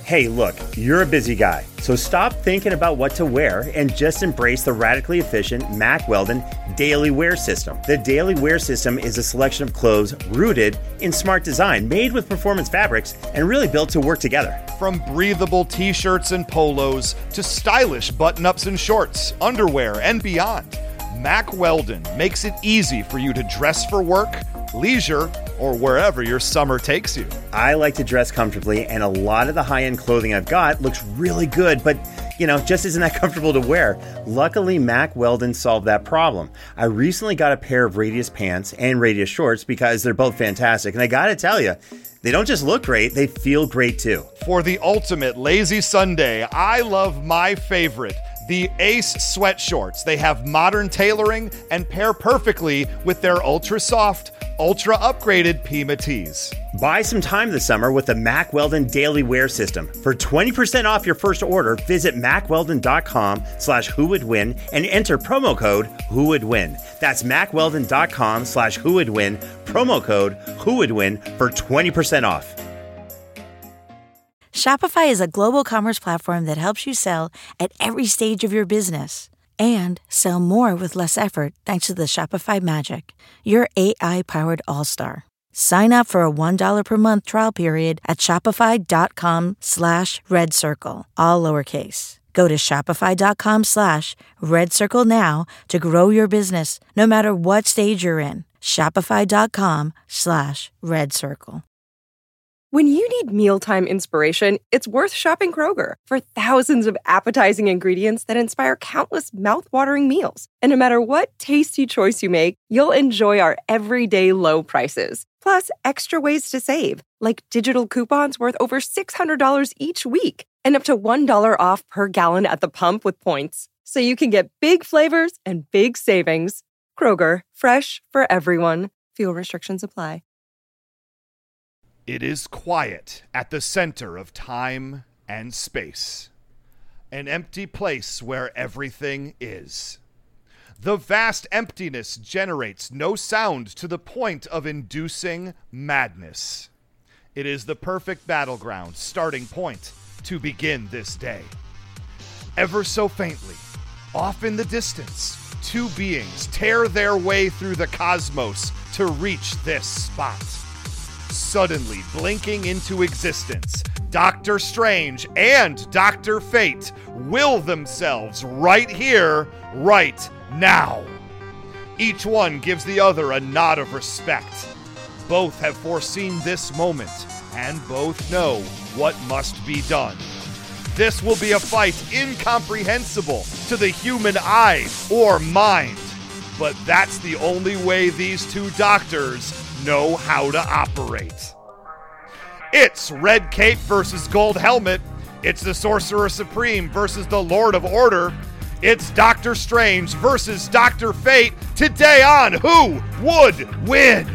Hey, look, you're a busy guy, so stop thinking about what to wear and just embrace the radically efficient Mack Weldon Daily Wear System. The Daily Wear System is a selection of clothes rooted in smart design, made with performance fabrics, and really built to work together. From breathable t-shirts and polos to stylish button-ups and shorts, underwear, and beyond, Mack Weldon makes it easy for you to dress for work, leisure, or wherever your summer takes you. I like to dress comfortably, and a lot of the high-end clothing I've got looks really good, but just isn't that comfortable to wear. Luckily, Mack Weldon solved that problem. I recently got a pair of Radius pants and Radius shorts because they're both fantastic, and I gotta tell you, they don't just look great, they feel great too. For the ultimate lazy Sunday, I love my favorite, the Ace sweat shorts. They have modern tailoring and pair perfectly with their ultra soft, ultra upgraded Pima tees. Buy some time this summer with the Mack Weldon Daily Wear System. For 20% off your first order, visit mackweldon.com/whowouldwin and enter promo code whowouldwin. That's mackweldon.com/whowouldwin, promo code whowouldwin for 20% off. Shopify is a global commerce platform that helps you sell at every stage of your business and sell more with less effort thanks to the Shopify Magic, your AI-powered all-star. Sign up for a $1 per month trial period at shopify.com/redcircle, all lowercase. Go to shopify.com/redcircle now to grow your business no matter what stage you're in. Shopify.com/redcircle. When you need mealtime inspiration, it's worth shopping Kroger for thousands of appetizing ingredients that inspire countless mouth-watering meals. And no matter what tasty choice you make, you'll enjoy our everyday low prices. Plus, extra ways to save, like digital coupons worth over $600 each week and up to $1 off per gallon at the pump with points. So you can get big flavors and big savings. Kroger, fresh for everyone. Fuel restrictions apply. It is quiet at the center of time and space. An empty place where everything is. The vast emptiness generates no sound to the point of inducing madness. It is the perfect battleground starting point to begin this day. Ever so faintly, off in the distance, two beings tear their way through the cosmos to reach this spot. Suddenly blinking into existence, Doctor Strange and Dr. Fate will themselves right here, right now. Each one gives the other a nod of respect. Both have foreseen this moment, and both know what must be done. This will be a fight incomprehensible to the human eye or mind, but that's the only way these two doctors know how to operate. It's Red Cape versus Gold Helmet. It's the Sorcerer Supreme versus the Lord of Order. It's Doctor Strange versus Dr. Fate. Today on Who Would Win?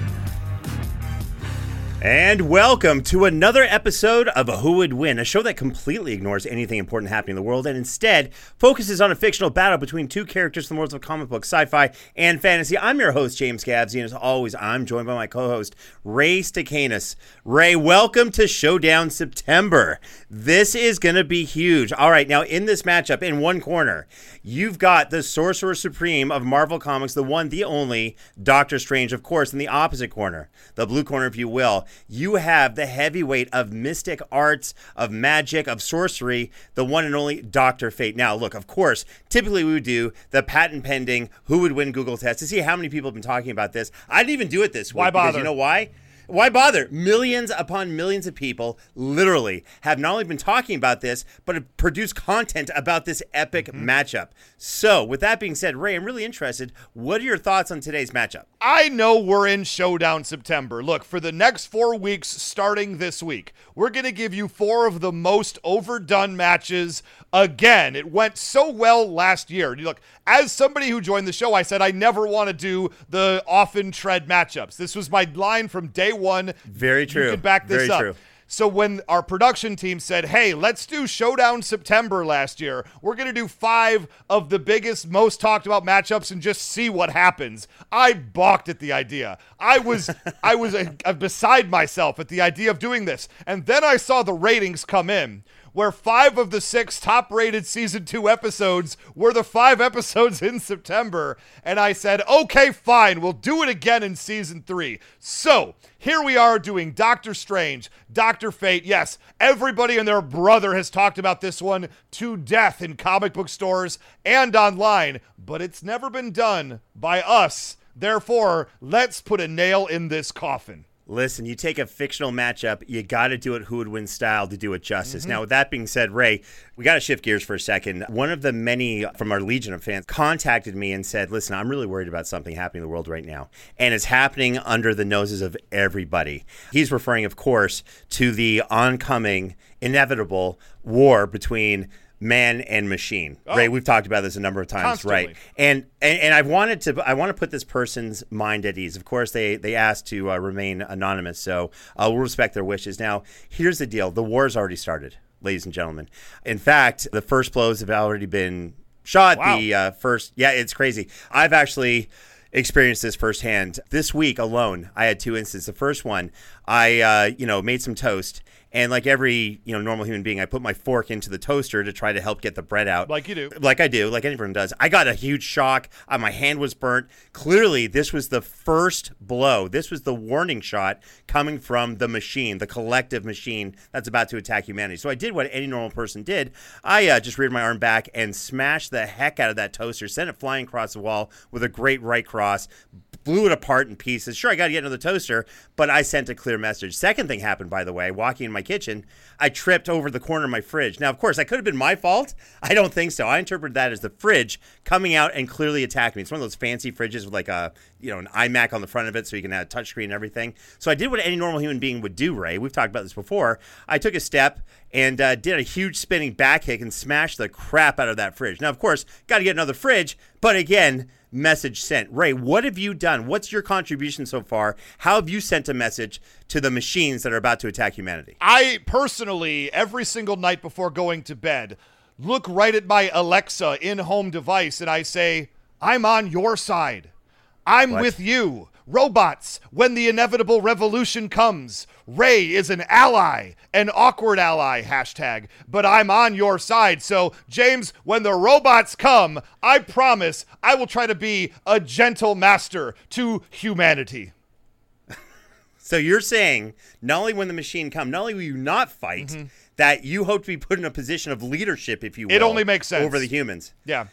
And welcome to another episode of Who Would Win, a show that completely ignores anything important happening in the world and instead focuses on a fictional battle between two characters from the worlds of comic books, sci-fi, and fantasy. I'm your host, James Gavsey, and as always, I'm joined by my co-host, Ray Stacanis. Ray, welcome to Showdown September. This is going to be huge. All right, now in this matchup, in one corner, you've got the Sorcerer Supreme of Marvel Comics, the one, the only, Doctor Strange, of course. In the opposite corner, the blue corner, if you will, you have the heavyweight of mystic arts, of magic, of sorcery, the one and only Dr. Fate. Now, look, of course, typically we would do the patent-pending Who Would Win Google test to see how many people have been talking about this. I didn't even do it this week. Why bother? Because you know why? Why bother? Millions upon millions of people literally have not only been talking about this, but have produced content about this epic matchup. So, with that being said, Ray, I'm really interested. What are your thoughts on today's matchup? I know we're in Showdown September. Look, for the next 4 weeks starting this week, we're going to give you 4 of the most overdone matches. Again, it went so well last year. Look, as somebody who joined the show, I said I never want to do the often tread matchups. This was my line from day one. Very true. You can back this up. True. So when our production team said, hey, let's do Showdown September last year, we're going to do 5 of the biggest, most talked about matchups and just see what happens. I balked at the idea. I was beside myself at the idea of doing this. And then I saw the ratings come in. where 5 of the 6 top-rated Season 2 episodes were the 5 episodes in September, and I said, okay, fine, we'll do it again in Season 3. So, here we are doing Doctor Strange, Dr. Fate. Yes, everybody and their brother has talked about this one to death in comic book stores and online, but it's never been done by us. Therefore, let's put a nail in this coffin. Listen, you take a fictional matchup, you got to do it Who Would Win style to do it justice. Now, with that being said, Ray, we got to shift gears for a second. One of the many from our Legion of fans contacted me and said, listen, I'm really worried about something happening in the world right now. And it's happening under the noses of everybody. He's referring, of course, to the oncoming, inevitable war between man and machine. Ray, we've talked about this a number of times, Constantly. right? And I want to put this person's mind at ease. Of course, they asked to remain anonymous, so we'll respect their wishes. Now, here's the deal: the war's already started, ladies and gentlemen. In fact, the first blows have already been shot. Wow. It's crazy. I've actually experienced this firsthand. This week alone, I had 2 instances. The first one, I made some toast. And like every normal human being, I put my fork into the toaster to try to help get the bread out. Like you do. Like I do, like everyone does. I got a huge shock. My hand was burnt. Clearly, this was the first blow. This was the warning shot coming from the machine, the collective machine that's about to attack humanity. So I did what any normal person did. I just reared my arm back and smashed the heck out of that toaster, sent it flying across the wall with a great right cross, blew it apart in pieces. Sure, I got to get another toaster, but I sent a clear message. Second thing happened, by the way, walking in my kitchen, I tripped over the corner of my fridge. Now, of course, that could have been my fault. I don't think so. I interpreted that as the fridge coming out and clearly attacking me. It's one of those fancy fridges with like an iMac on the front of it so you can have a touchscreen and everything. So I did what any normal human being would do, Ray. We've talked about this before. I took a step and did a huge spinning back kick and smashed the crap out of that fridge. Now, of course, got to get another fridge, but again, message sent. Ray, what have you done? What's your contribution so far? How have you sent a message to the machines that are about to attack humanity? I personally, every single night before going to bed, look right at my Alexa in-home device and I say, I'm on your side. I'm with you. Robots, when the inevitable revolution comes, Ray is an ally, an awkward ally, hashtag, but I'm on your side. So, James, when the robots come, I promise I will try to be a gentle master to humanity. So you're saying not only when the machine come, not only will you not fight, that you hope to be put in a position of leadership, if you will. It only makes sense. Over the humans. Yeah.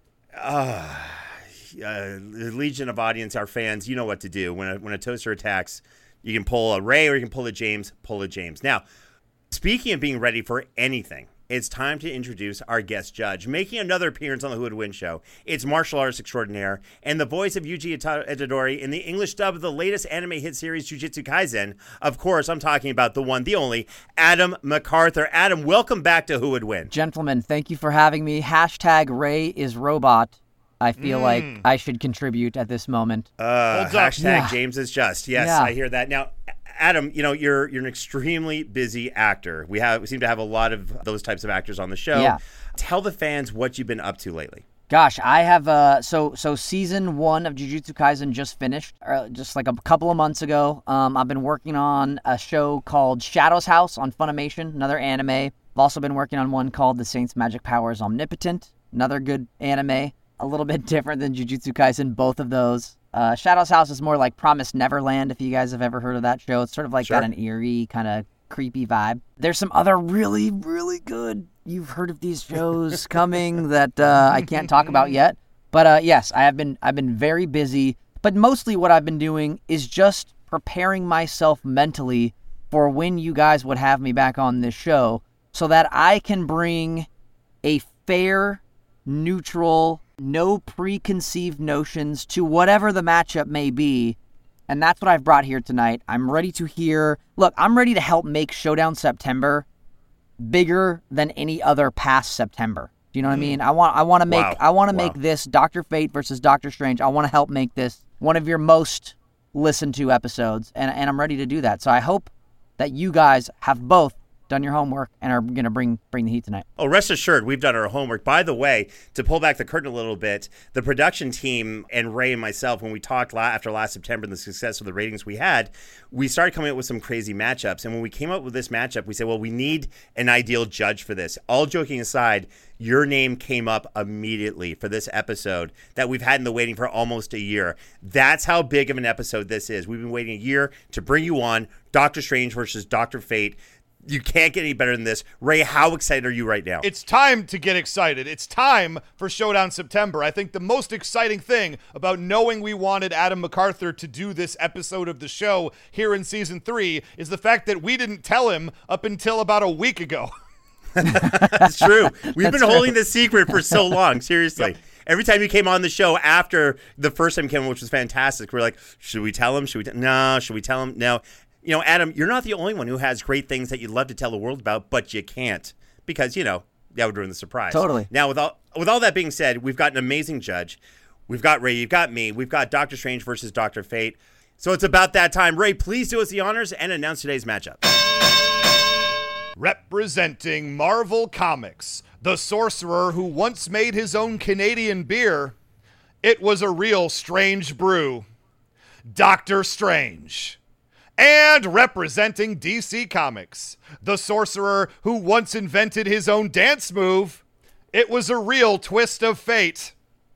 The Legion of audience, our fans, you know what to do. When a toaster attacks, you can pull a Ray or you can pull a James. Pull a James. Now, speaking of being ready for anything, it's time to introduce our guest judge. Making another appearance on the Who Would Win show, it's martial artist extraordinaire and the voice of Yuji Itadori in the English dub of the latest anime hit series Jujutsu Kaisen. Of course, I'm talking about the one, the only, Adam MacArthur. Adam, welcome back to Who Would Win. Gentlemen, thank you for having me. Hashtag Ray is robot. I feel like I should contribute at this moment. Hashtag James is just. Yes, I hear that. Now, Adam, you're an extremely busy actor. We seem to have a lot of those types of actors on the show. Yeah. Tell the fans what you've been up to lately. Gosh, I have so season 1 of Jujutsu Kaisen just finished, just like a couple of months ago. I've been working on a show called Shadow's House on Funimation, another anime. I've also been working on one called The Saint's Magic Powers Omnipotent, another good anime. A little bit different than Jujutsu Kaisen, both of those. Shadow's House is more like Promised Neverland, if you guys have ever heard of that show. It's sort of like got an eerie, kind of creepy vibe. There's some other really, really good, you've heard of these shows coming that I can't talk about yet. But yes, I've been very busy. But mostly what I've been doing is just preparing myself mentally for when you guys would have me back on this show so that I can bring a fair, neutral, no preconceived notions to whatever the matchup may be. And that's what I've brought here tonight. I'm ready to hear... Look, I'm ready to help make Showdown September bigger than any other past September. Do you know what I mean? I want to make this Dr. Fate versus Doctor Strange. I want to help make this one of your most listened to episodes. And I'm ready to do that. So I hope that you guys have both done your homework and are going to bring the heat tonight. Oh, rest assured, we've done our homework. By the way, to pull back the curtain a little bit, the production team and Ray and myself, when we talked after last September and the success of the ratings we had, we started coming up with some crazy matchups. And when we came up with this matchup, we said, well, we need an ideal judge for this. All joking aside, your name came up immediately for this episode that we've had in the waiting for almost a year. That's how big of an episode this is. We've been waiting a year to bring you on Doctor Strange versus Dr. Fate. You can't get any better than this. Ray, how excited are you right now? It's time to get excited. It's time for Showdown September. I think the most exciting thing about knowing we wanted Adam MacArthur to do this episode of the show here in season 3 is the fact that we didn't tell him up until about a week ago. That's true. We've been holding this secret for so long. Seriously. Yep. Every time you came on the show after the first time you came on, which was fantastic, we're like, should we tell him? No. Should we tell him? No. You know, Adam, you're not the only one who has great things that you'd love to tell the world about, but you can't because, you know, that would ruin the surprise. Totally. Now, with all that being said, we've got an amazing judge. We've got Ray. You've got me. We've got Doctor Strange versus Dr. Fate. So it's about that time. Ray, please do us the honors and announce today's matchup. Representing Marvel Comics, the sorcerer who once made his own Canadian beer, it was a real strange brew, Doctor Strange. And representing DC Comics, the sorcerer who once invented his own dance move, it was a real twist of fate,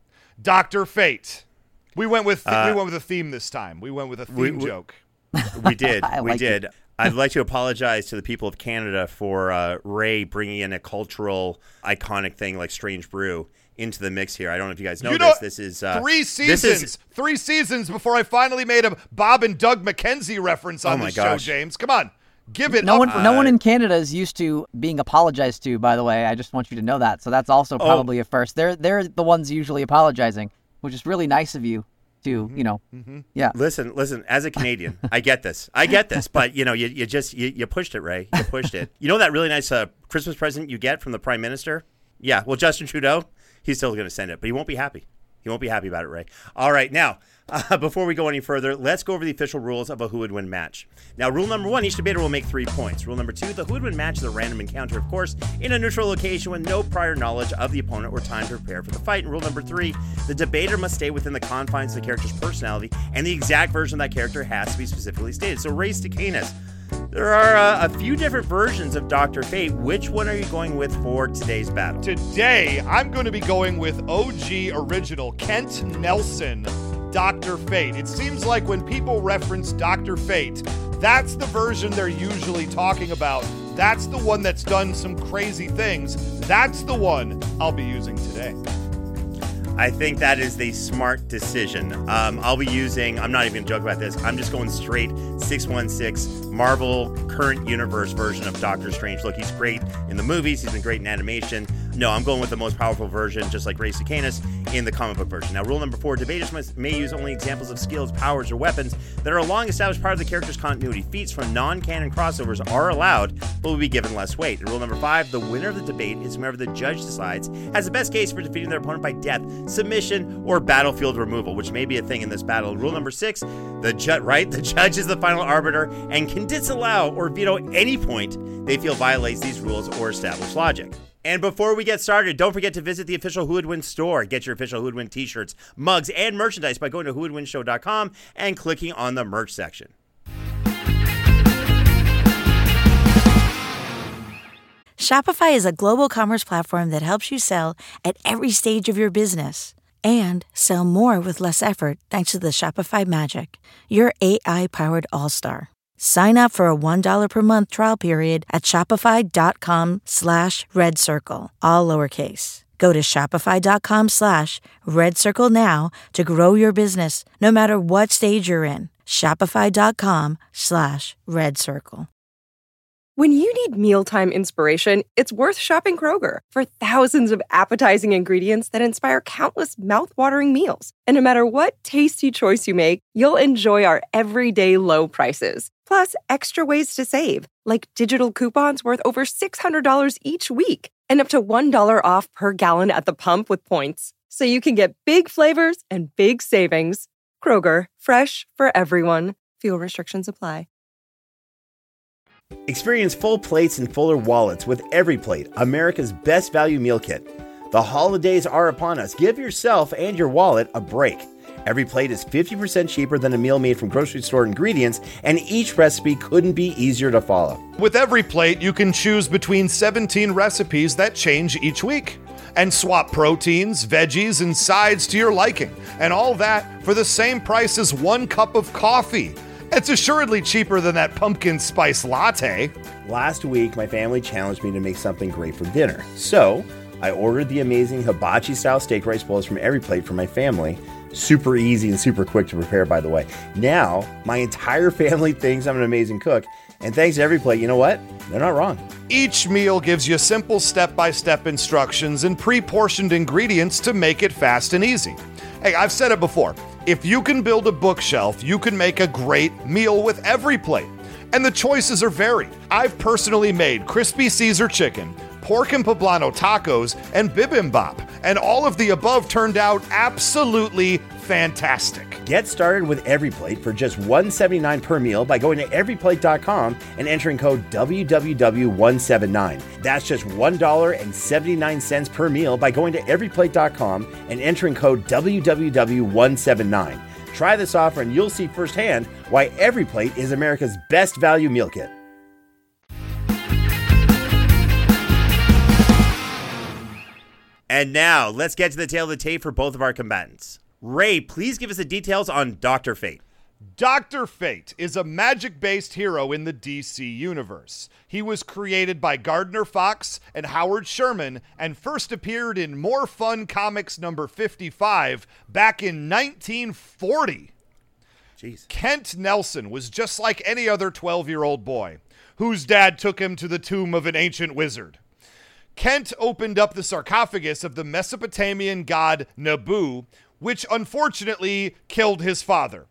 Dr. Fate. We went with a theme this time. We went with a theme joke. We did. We did. I'd like to apologize to the people of Canada for Ray bringing in a cultural, iconic thing like Strange Brew into the mix here. I don't know if you guys know this. This is 3 seasons. 3 seasons before I finally made a Bob and Doug McKenzie reference on the show, James. Come on. Give it up. No one in Canada is used to being apologized to, by the way. I just want you to know that. So that's also probably a first. They're the ones usually apologizing, which is really nice of you. Yeah. Listen. As a Canadian, I get this, but you know, you pushed it, Ray. You pushed it. You know that really nice Christmas present you get from the Prime Minister? Yeah. Well, Justin Trudeau, he's still going to send it, but he won't be happy. He won't be happy about it, Ray. All right, now, before we go any further, let's go over the official rules of a Who Would Win match. Now, rule number 1, each debater will make 3 points. Rule number 2, the Who Would Win match is a random encounter, of course, in a neutral location with no prior knowledge of the opponent or time to prepare for the fight. And rule number 3, the debater must stay within the confines of the character's personality, and the exact version of that character has to be specifically stated. So, Ray Stacanis, there are a few different versions of Dr. Fate. Which one are you going with for today's battle? Today, I'm going to be going with OG original Kent Nelson, Dr. Fate. It seems like when people reference Dr. Fate, that's the version they're usually talking about. That's the one that's done some crazy things. That's the one I'll be using today. I think that is the smart decision. I'll be using, I'm not even going to joke about this, I'm just going straight 616 Marvel current universe version of Doctor Strange. Look, he's great in the movies, he's been great in animation. No, I'm going with the most powerful version, just like Ray Stacanis in the comic book version. Now, rule number 4, debaters may use only examples of skills, powers, or weapons that are a long-established part of the character's continuity. Feats from non-canon crossovers are allowed, but will be given less weight. And rule number 5, the winner of the debate is whoever the judge decides has the best case for defeating their opponent by death, submission, or battlefield removal, which may be a thing in this battle. Rule number 6, the judge is the final arbiter and can disallow or veto any point they feel violates these rules or established logic. And before we get started, don't forget to visit the official Who Would Win store. Get your official Who Would Win t-shirts, mugs, and merchandise by going to whowouldwinshow.com and clicking on the merch section. Shopify is a global commerce platform that helps you sell at every stage of your business and sell more with less effort thanks to the Shopify Magic, your AI-powered all-star. Sign up for a $1 per month trial period at shopify.com/redcircle, all lowercase. Go to shopify.com/redcircle now to grow your business no matter what stage you're in. Shopify.com/redcircle. When you need mealtime inspiration, it's worth shopping Kroger for thousands of appetizing ingredients that inspire countless mouth-watering meals. And no matter what tasty choice you make, you'll enjoy our everyday low prices. Plus, extra ways to save, like digital coupons worth over $600 each week and up to $1 off per gallon at the pump with points. So you can get big flavors and big savings. Kroger, fresh for everyone. Fuel restrictions apply. Experience full plates and fuller wallets with Every Plate, America's best value meal kit. The holidays are upon us. Give yourself and your wallet a break. Every Plate is 50% cheaper than a meal made from grocery store ingredients, and each recipe couldn't be easier to follow. With Every Plate, you can choose between 17 recipes that change each week and swap proteins, veggies, and sides to your liking, and all that for the same price as 1 cup of coffee. It's assuredly cheaper than that pumpkin spice latte. Last week, my family challenged me to make something great for dinner, so I ordered the amazing hibachi-style steak rice bowls from Every Plate for my family. Super easy and super quick to prepare, by the way. Now, my entire family thinks I'm an amazing cook, and thanks to Every Plate, you know what? They're not wrong. Each meal gives you simple step-by-step instructions and pre-portioned ingredients to make it fast and easy. Hey, I've said it before. If you can build a bookshelf, you can make a great meal with Every Plate. And the choices are varied. I've personally made crispy Caesar chicken, pork and poblano tacos, and bibimbap. And all of the above turned out absolutely fantastic. Get started with Every Plate for just $1.79 per meal by going to everyplate.com and entering code WWW179. That's just $1.79 per meal by going to everyplate.com and entering code WWW179. Try this offer and you'll see firsthand why Every Plate is America's best value meal kit. And now, let's get to the tail of the tape for both of our combatants. Ray, please give us the details on Dr. Fate. Dr. Fate is a magic-based hero in the DC universe. He was created by Gardner Fox and Howard Sherman and first appeared in More Fun Comics number 55 back in 1940. Jeez. Kent Nelson was just like any other 12-year-old boy whose dad took him to the tomb of an ancient wizard. Kent opened up the sarcophagus of the Mesopotamian god Nabu, which unfortunately killed his father.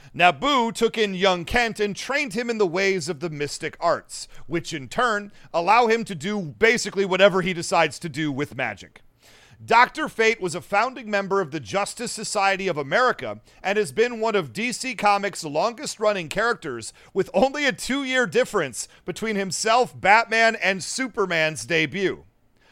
Nabu took in young Kent and trained him in the ways of the mystic arts, which in turn allow him to do basically whatever he decides to do with magic. Dr. Fate was a founding member of the Justice Society of America and has been one of DC Comics' longest-running characters, with only a 2-year difference between himself, Batman, and Superman's debut.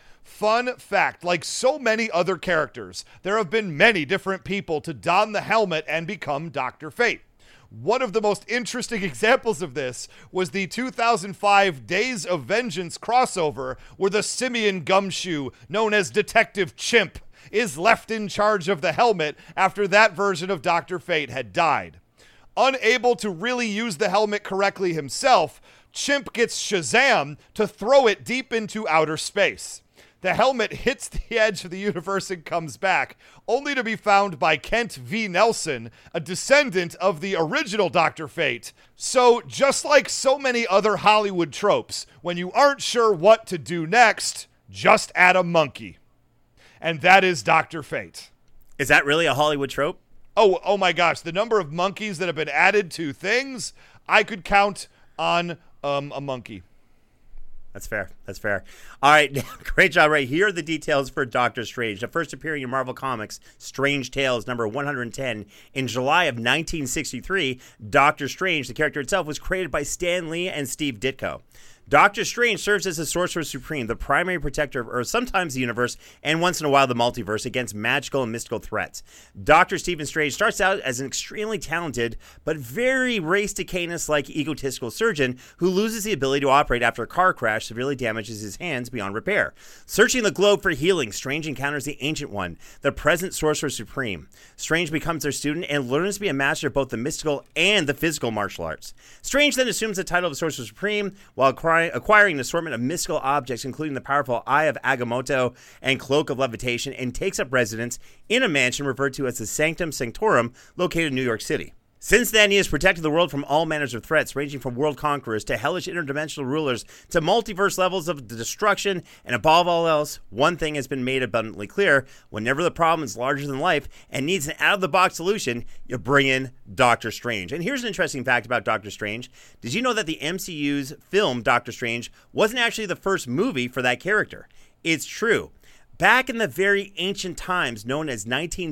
Fun fact, like so many other characters, there have been many different people to don the helmet and become Dr. Fate. One of the most interesting examples of this was the 2005 Days of Vengeance crossover, where the simian gumshoe known as Detective Chimp is left in charge of the helmet after that version of Dr. Fate had died. Unable to really use the helmet correctly himself, Chimp gets Shazam to throw it deep into outer space. The helmet hits the edge of the universe and comes back, only to be found by Kent V. Nelson, a descendant of the original Dr. Fate. So, just like so many other Hollywood tropes, when you aren't sure what to do next, just add a monkey. And that is Dr. Fate. Is that really a Hollywood trope? Oh my gosh, the number of monkeys that have been added to things, I could count on a monkey. That's fair. That's fair. All right. Great job, Ray. Here are the details for Doctor Strange. The first appearing in Marvel Comics, Strange Tales number 110. In July of 1963, Doctor Strange, the character itself, was created by Stan Lee and Steve Ditko. Doctor Strange serves as the Sorcerer Supreme, the primary protector of Earth, sometimes the universe, and once in a while the multiverse, against magical and mystical threats. Dr. Stephen Strange starts out as an extremely talented, but very Race to Canis-like egotistical surgeon who loses the ability to operate after a car crash severely damages his hands beyond repair. Searching the globe for healing, Strange encounters the Ancient One, the present Sorcerer Supreme. Strange becomes their student and learns to be a master of both the mystical and the physical martial arts. Strange then assumes the title of Sorcerer Supreme while acquiring an assortment of mystical objects, including the powerful Eye of Agamotto and Cloak of Levitation, and takes up residence in a mansion referred to as the Sanctum Sanctorum, located in New York City. Since then, he has protected the world from all manners of threats, ranging from world conquerors to hellish interdimensional rulers to multiverse levels of destruction, and above all else, one thing has been made abundantly clear: whenever the problem is larger than life and needs an out-of-the-box solution, you bring in Doctor Strange. And here's an interesting fact about Doctor Strange. Did you know that the MCU's film Doctor Strange wasn't actually the first movie for that character? It's true. back in the very ancient times known as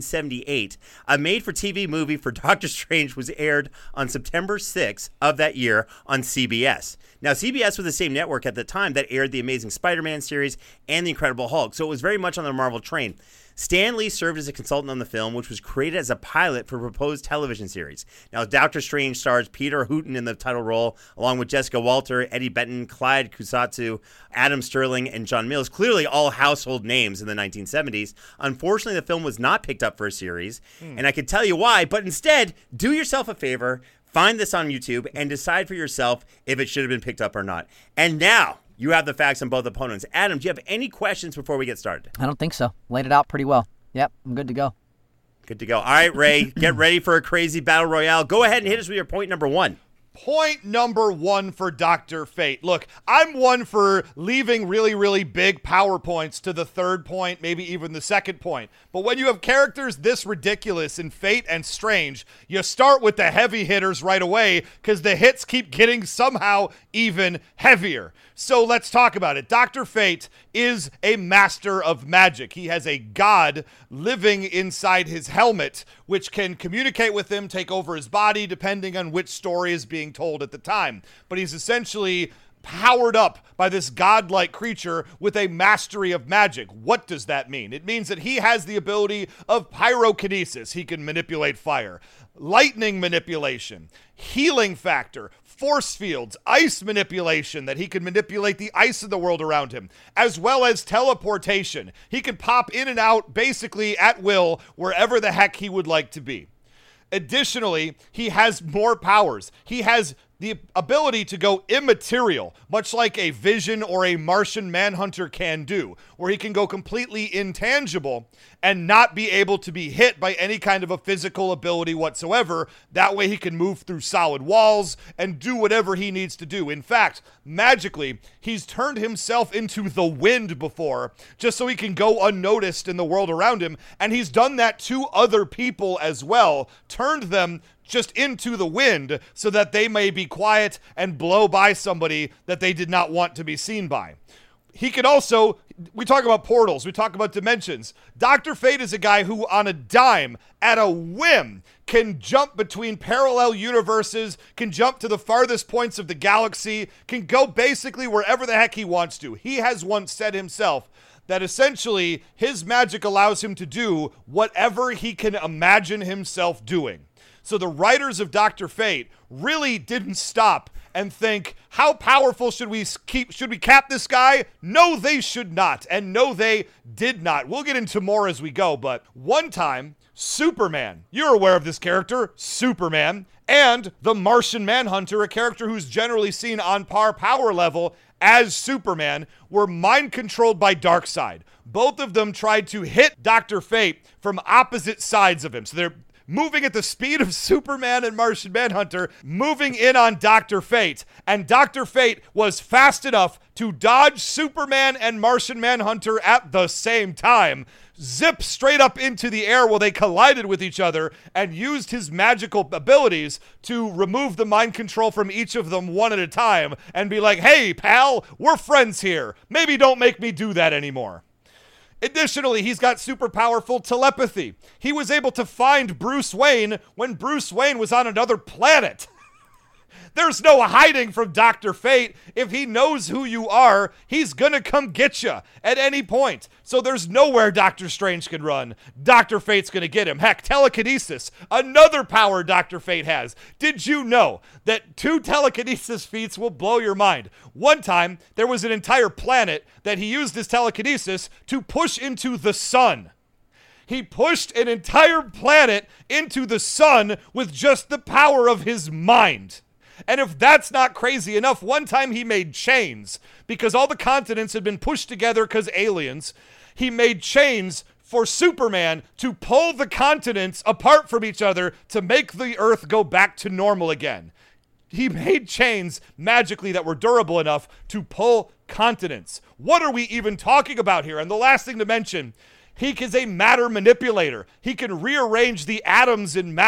1978, a made-for-TV movie for Doctor Strange was aired on September 6th of that year on CBS. Now, CBS was the same network at the time that aired the Amazing Spider-Man series and The Incredible Hulk, so it was very much on the Marvel train. Stan Lee served as a consultant on the film, which was created as a pilot for a proposed television series. Now, Doctor Strange stars Peter Hooton in the title role, along with Jessica Walter, Eddie Benton, Clyde Kusatsu, Adam Sterling, and John Mills, clearly all household names in the 1970s. Unfortunately, the film was not picked up for a series, and I can tell you why, but instead, do yourself a favor, find this on YouTube, and decide for yourself if it should have been picked up or not. And now, you have the facts on both opponents. Adam, do you have any questions before we get started? I don't think so. Laid it out pretty well. Yep, I'm good to go. Good to go. All right, Ray, get ready for a crazy battle royale. Go ahead and hit us with your point number one. Point number one for Dr. Fate. Look, I'm one for leaving really, really big PowerPoints to the third point, maybe even the second point. But when you have characters this ridiculous in Fate and Strange, you start with the heavy hitters right away because the hits keep getting somehow even heavier. So let's talk about it. Dr. Fate is a master of magic. He has a god living inside his helmet, which can communicate with him, take over his body, depending on which story is being told at the time. But he's essentially powered up by this godlike creature with a mastery of magic. What does that mean? It means that he has the ability of pyrokinesis. He can manipulate fire, lightning manipulation, healing factor, force fields, ice manipulation, that he can manipulate the ice of the world around him, as well as teleportation. He can pop in and out basically at will wherever the heck he would like to be. Additionally, he has more powers. He has the ability to go immaterial, much like a Vision or a Martian Manhunter can do, where he can go completely intangible and not be able to be hit by any kind of a physical ability whatsoever. That way he can move through solid walls and do whatever he needs to do. In fact, magically, he's turned himself into the wind before, just so he can go unnoticed in the world around him, and he's done that to other people as well, turned them just into the wind so that they may be quiet and blow by somebody that they did not want to be seen by. He can also, we talk about portals, we talk about dimensions. Dr. Fate is a guy who, on a dime, at a whim, can jump between parallel universes, can jump to the farthest points of the galaxy, can go basically wherever the heck he wants to. He has once said himself that essentially his magic allows him to do whatever he can imagine himself doing. So the writers of Dr. Fate really didn't stop and think, how powerful should we cap this guy? No, they should not. And no, they did not. We'll get into more as we go, but one time, Superman, you're aware of this character, Superman, and the Martian Manhunter, a character who's generally seen on par power level as Superman, were mind-controlled by Darkseid. Both of them tried to hit Dr. Fate from opposite sides of him. So they're moving at the speed of Superman and Martian Manhunter, moving in on Dr. Fate. And Dr. Fate was fast enough to dodge Superman and Martian Manhunter at the same time, zip straight up into the air while they collided with each other, and used his magical abilities to remove the mind control from each of them one at a time and be like, hey, pal, we're friends here. Maybe don't make me do that anymore. Additionally, he's got super powerful telepathy. He was able to find Bruce Wayne when Bruce Wayne was on another planet. There's no hiding from Dr. Fate. If he knows who you are, he's gonna come get you at any point. So there's nowhere Dr. Strange can run. Dr. Fate's gonna get him. Heck, telekinesis, another power Dr. Fate has. Did you know that 2 telekinesis feats will blow your mind? One time, there was an entire planet that he used his telekinesis to push into the sun. He pushed an entire planet into the sun with just the power of his mind. And if that's not crazy enough, one time he made chains because all the continents had been pushed together because aliens. He made chains for Superman to pull the continents apart from each other to make the Earth go back to normal again. He made chains magically that were durable enough to pull continents. What are we even talking about here? And the last thing to mention, he is a matter manipulator. He can rearrange the atoms in matter.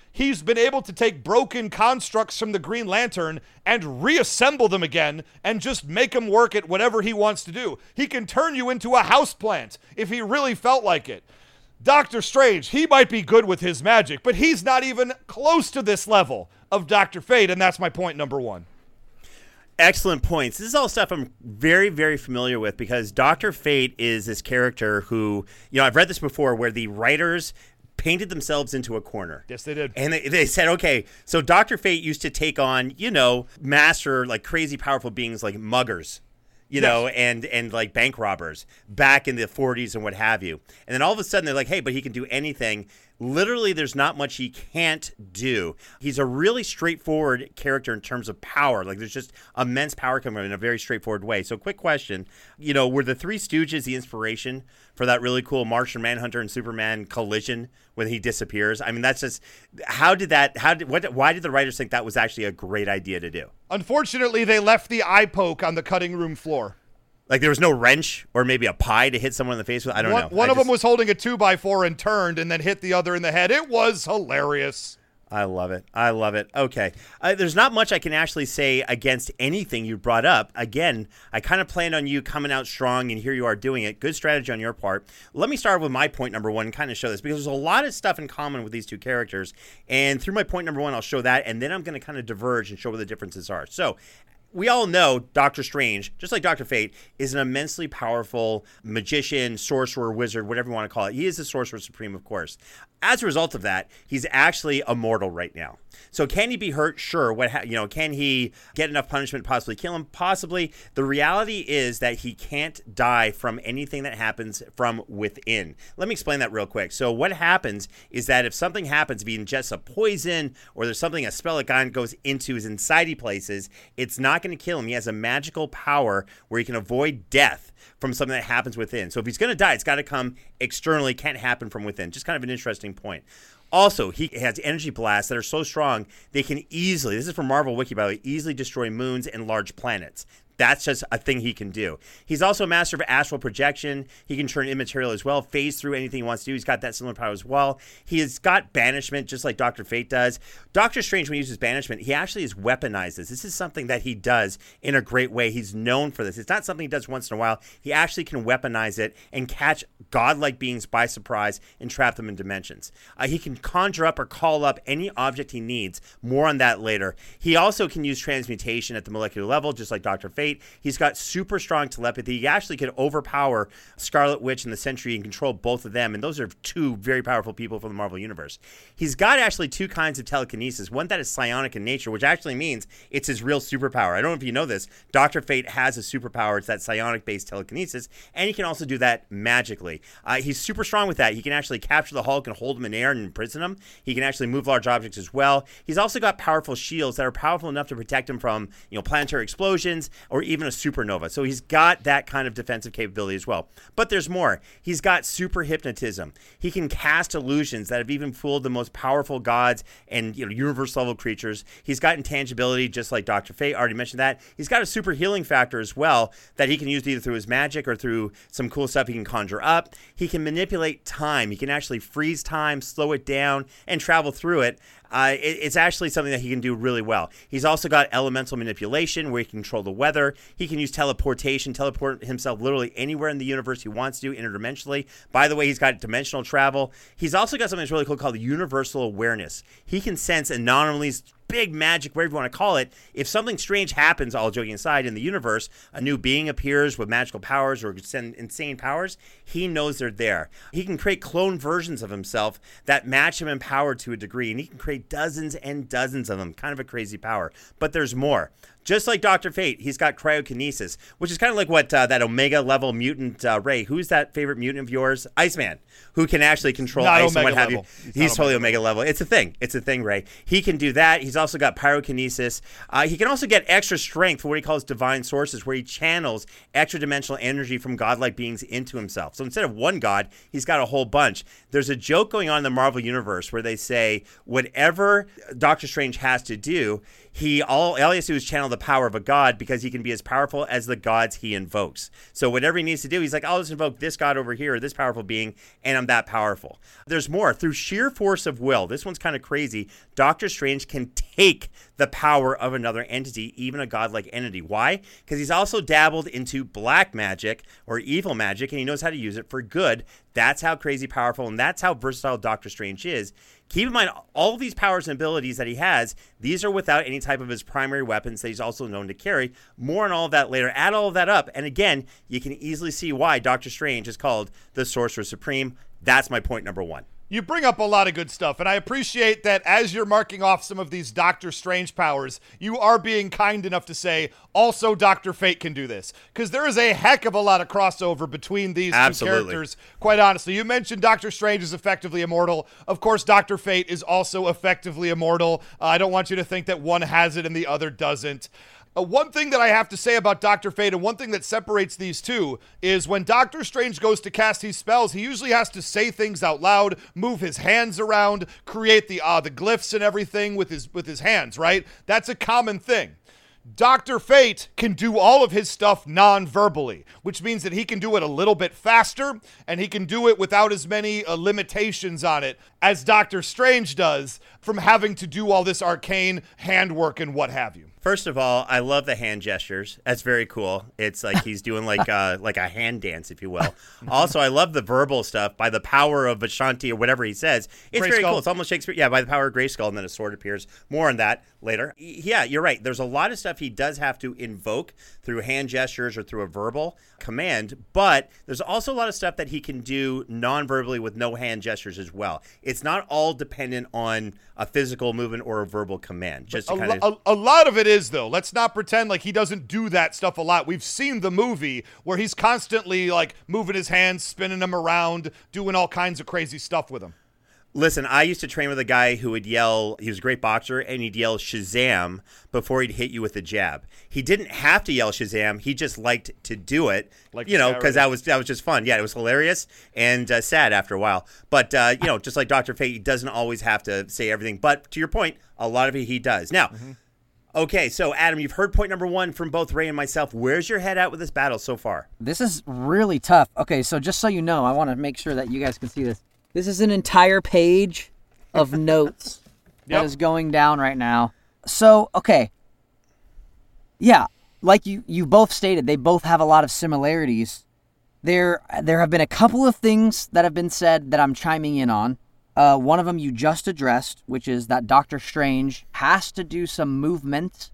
He's been able to take broken constructs from the Green Lantern and reassemble them again and just make them work at whatever he wants to do. He can turn you into a houseplant if he really felt like it. Doctor Strange, he might be good with his magic, but he's not even close to this level of Dr. Fate, and that's my point number one. Excellent points. This is all stuff I'm very, very familiar with because Dr. Fate is this character who, I've read this before where the writers painted themselves into a corner. Yes, they did. And they said, okay, so Dr. Fate used to take on, master, like crazy powerful beings like muggers. And like bank robbers back in the 40s and what have you. And then all of a sudden they're like, hey, but he can do anything. Literally, there's not much he can't do. He's a really straightforward character in terms of power. Like, there's just immense power coming in a very straightforward way. So, quick question. Were the Three Stooges the inspiration for that really cool Martian Manhunter and Superman collision when he disappears? I mean, that's just, why did the writers think that was actually a great idea to do? Unfortunately, they left the eye poke on the cutting room floor. Like, there was no wrench or maybe a pie to hit someone in the face with? I don't know. One of them was holding a 2x4 and turned and then hit the other in the head. It was hilarious. I love it. Okay. There's not much I can actually say against anything you brought up. Again, I kind of planned on you coming out strong, and here you are doing it. Good strategy on your part. Let me start with my point number one and kind of show this, because there's a lot of stuff in common with these two characters. And through my point number one, I'll show that, and then I'm going to kind of diverge and show what the differences are. So, we all know Doctor Strange, just like Dr. Fate, is an immensely powerful magician, sorcerer, wizard, whatever you want to call it. He is the Sorcerer Supreme, of course. As a result of that, he's actually immortal right now. So can he be hurt? Sure. Can he get enough punishment to possibly kill him? Possibly. The reality is that he can't die from anything that happens from within. Let me explain that real quick. So what happens is that if something happens, if he ingests a poison or there's something, a spell that goes into his insidey places, it's not going to kill him. He has a magical power where he can avoid death from something that happens within. So if he's going to die, it's got to come externally, can't happen from within. Just kind of an interesting point. Also, he has energy blasts that are so strong, they can easily, this is from Marvel Wiki, by the way, easily destroy moons and large planets. That's just a thing he can do. He's also a master of astral projection. He can turn immaterial as well, phase through anything he wants to do. He's got that similar power as well. He has got banishment, just like Dr. Fate does. Doctor Strange, when he uses banishment, he actually is weaponized this. This is something that he does in a great way. He's known for this. It's not something he does once in a while. He actually can weaponize it and catch godlike beings by surprise and trap them in dimensions. He can conjure up or call up any object he needs. More on that later. He also can use transmutation at the molecular level, just like Dr. Fate. He's got super strong telepathy. He actually could overpower Scarlet Witch and the Sentry and control both of them. And those are two very powerful people from the Marvel Universe. He's got actually two kinds of telekinesis. One that is psionic in nature, which actually means it's his real superpower. I don't know if you know this. Dr. Fate has a superpower. It's that psionic-based telekinesis. And he can also do that magically. He's super strong with that. He can actually capture the Hulk and hold him in air and imprison him. He can actually move large objects as well. He's also got powerful shields that are powerful enough to protect him from, planetary explosions or even a supernova. So he's got that kind of defensive capability as well. But there's more. He's got super hypnotism. He can cast illusions that have even fooled the most powerful gods and universe level creatures. He's got intangibility, just like Dr. Fate. Already mentioned that. He's got a super healing factor as well that he can use either through his magic or through some cool stuff he can conjure up. He can manipulate time. He can actually freeze time, slow it down, and travel through it. It's actually something that he can do really well. He's also got elemental manipulation where he can control the weather. He can use teleportation, teleport himself literally anywhere in the universe he wants to, interdimensionally. By the way, he's got dimensional travel. He's also got something that's really cool called universal awareness. He can sense anomalies, big magic, whatever you want to call it. If something strange happens, all joking aside, in the universe, a new being appears with magical powers or insane powers, he knows they're there. He can create clone versions of himself that match him in power to a degree, and he can create dozens and dozens of them. Kind of a crazy power. But there's more. Just like Dr. Fate, he's got cryokinesis, which is kind of like what that Omega level mutant, Ray, who's that favorite mutant of yours? Iceman, who can actually control Not ice Omega and what have level. you. He's totally Omega level. It's a thing. It's a thing, Ray. He can do that. He's also got pyrokinesis. He can also get extra strength for what he calls divine sources, where he channels extra dimensional energy from godlike beings into himself. So instead of one god, he's got a whole bunch. There's a joke going on in the Marvel Universe where they say whatever Doctor Strange has to do, all he has to do is channel the power of a god because he can be as powerful as the gods he invokes. So whatever he needs to do, he's like, I'll just invoke this god over here, or this powerful being, and I'm that powerful. There's more. Through sheer force of will, this one's kind of crazy, Doctor Strange can take the power of another entity, even a godlike entity. Why? Because he's also dabbled into black magic or evil magic, and he knows how to use it for good. That's how crazy powerful, and that's how versatile Doctor Strange is. Keep in mind, all of these powers and abilities that he has, these are without any type of his primary weapons that he's also known to carry. More on all of that later. Add all of that up, and again, you can easily see why Doctor Strange is called the Sorcerer Supreme. That's my point number one. You bring up a lot of good stuff, and I appreciate that as you're marking off some of these Doctor Strange powers, you are being kind enough to say, also Dr. Fate can do this. Because there is a heck of a lot of crossover between these two characters, quite honestly. You mentioned Doctor Strange is effectively immortal. Of course, Dr. Fate is also effectively immortal. I don't want you to think that one has it and the other doesn't. One thing that I have to say about Dr. Fate, and one thing that separates these two, is when Doctor Strange goes to cast these spells, he usually has to say things out loud, move his hands around, create the glyphs and everything with his hands, right? That's a common thing. Dr. Fate can do all of his stuff non-verbally, which means that he can do it a little bit faster, and he can do it without as many limitations on it as Doctor Strange does from having to do all this arcane handwork and what have you. First of all, I love the hand gestures. That's very cool. It's like he's doing like a hand dance, if you will. Also, I love the verbal stuff. By the power of Ashanti or whatever he says, it's very cool. It's almost Shakespeare. Yeah, by the power of Grayskull, and then a sword appears. More on that later. Yeah, you're right. There's a lot of stuff he does have to invoke through hand gestures or through a verbal command, but there's also a lot of stuff that he can do non-verbally with no hand gestures as well. It's not all dependent on a physical movement or a verbal command. Just to a lot of it is, though. Let's not pretend like he doesn't do that stuff a lot. We've seen the movie where he's constantly like moving his hands, spinning them around, doing all kinds of crazy stuff with them. Listen, I used to train with a guy who would yell, he was a great boxer, and he'd yell Shazam before he'd hit you with a jab. He didn't have to yell Shazam. He just liked to do it, because that was just fun. Yeah, it was hilarious and sad after a while. But, just like Dr. Fate, he doesn't always have to say everything. But to your point, a lot of it he does. Now, Okay, so Adam, you've heard point number one from both Ray and myself. Where's your head at with this battle so far? This is really tough. Okay, so just so you know, I want to make sure that you guys can see this. This is an entire page of notes that is going down right now. So, okay. Yeah, like you both stated, they both have a lot of similarities. There have been a couple of things that have been said that I'm chiming in on. One of them you just addressed, which is that Doctor Strange has to do some movement